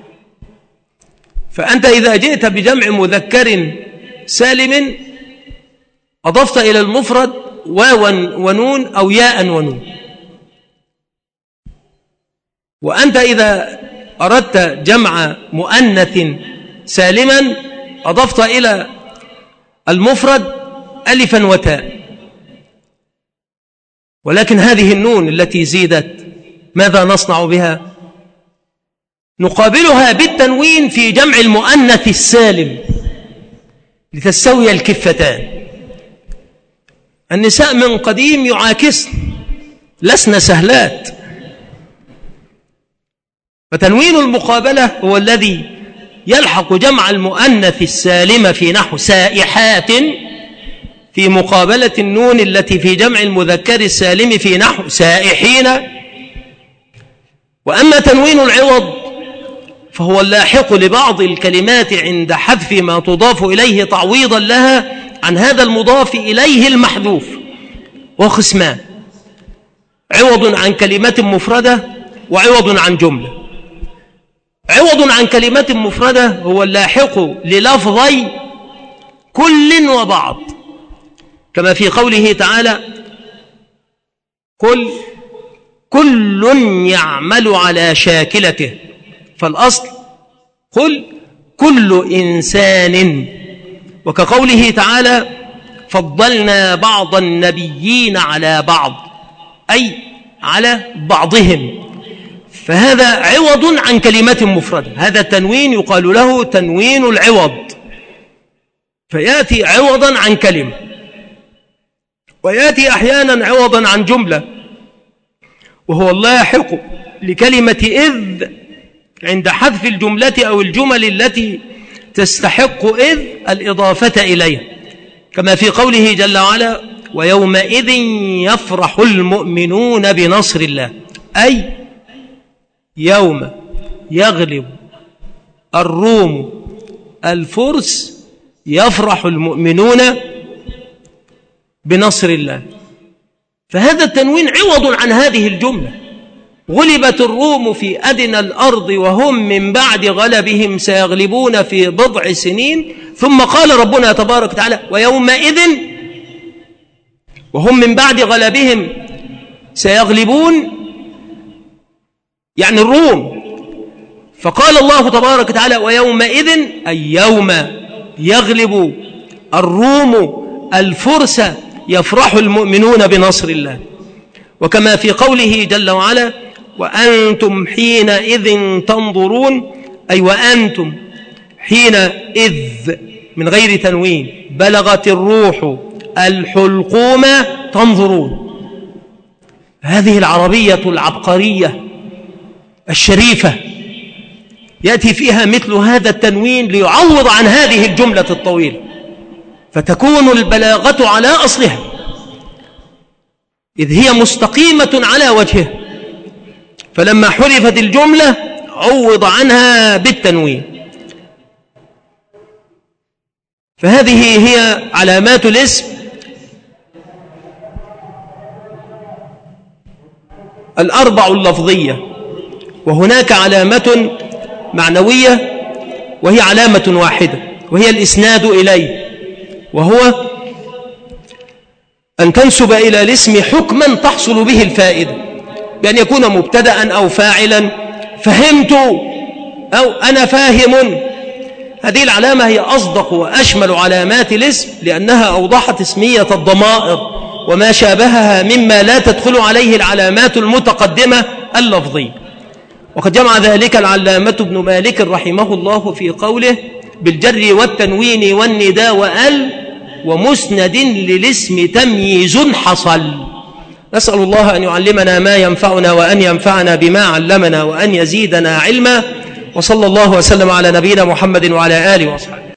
فأنت إذا جئت بجمع مذكر سالم أضفت إلى المفرد واوا ونون أو ياء ونون، وأنت إذا أردت جمع مؤنث سالما أضفت إلى المفرد ألفا وتاء. ولكن هذه النون التي زيدت ماذا نصنع بها؟ نقابلها بالتنوين في جمع المؤنث السالم لتستوي الكفتان. النساء من قديم يعاكسن، لسن سهلات، فتنوين المقابلة هو الذي يلحق جمع المؤنث السالم في نحو سائحات في مقابلة النون التي في جمع المذكر السالم في نحو سائحين. وأما تنوين العوض فهو اللاحق لبعض الكلمات عند حذف ما تضاف إليه تعويضا لها عن هذا المضاف إليه المحذوف، وقسمان: عوض عن كلمة مفردة وعوض عن جملة. عوض عن كلمة مفردة هو اللاحق للفظي كل وبعض، كما في قوله تعالى: قل كل يعمل على شاكلته، فالأصل قل كل إنسان. وكقوله تعالى: فضلنا بعض النبيين على بعض، أي على بعضهم. فهذا عوض عن كلمة مفردة، هذا التنوين يقال له تنوين العوض، فيأتي عوضا عن كلمة، ويأتي أحيانا عوضا عن جملة، وهو اللاحق لكلمة إذ عند حذف الجملة أو الجمل التي تستحق إذ الإضافة إليها، كما في قوله جل وعلا: ويومئذ يفرح المؤمنون بنصر الله، أي يوم يغلب الروم الفرس يفرح المؤمنون بنصر الله. فهذا التنوين عوض عن هذه الجملة: غلبت الروم في أدنى الأرض وهم من بعد غلبهم سيغلبون في بضع سنين. ثم قال ربنا تبارك وتعالى: ويومئذ، وهم من بعد غلبهم سيغلبون يعني الروم. فقال الله تبارك وتعالى: ويومئذ، أي يوم يغلب الروم الفرس يفرح المؤمنون بنصر الله. وكما في قوله جل وعلا: وأنتم حينئذ تنظرون، أي وأنتم حينئذ من غير تنوين بلغت الروح الحلقوم تنظرون. هذه العربية العبقرية الشريفة يأتي فيها مثل هذا التنوين ليعوض عن هذه الجملة الطويلة، فتكون البلاغة على أصلها إذ هي مستقيمة على وجهها، فلما حذفت الجملة عوض عنها بالتنوين. فهذه هي علامات الاسم الأربع اللفظية. وهناك علامة معنوية وهي علامة واحدة، وهي الإسناد إليه، وهو أن تنسب إلى الاسم حكما تحصل به الفائدة، بأن يكون مبتدأ أو فاعلا، فهمت أو أنا فاهم. هذه العلامة هي أصدق وأشمل علامات الاسم، لأنها أوضحت اسمية الضمائر وما شابهها مما لا تدخل عليه العلامات المتقدمة اللفظية. وقد جمع ذلك العلامة ابن مالك رحمه الله في قوله: بالجر والتنوين والنداء وأل ومسند للاسم تمييز حصل. نسأل الله أن يعلمنا ما ينفعنا وأن ينفعنا بما علمنا وأن يزيدنا علما. وصلى الله وسلم على نبينا محمد وعلى آله وصحبه.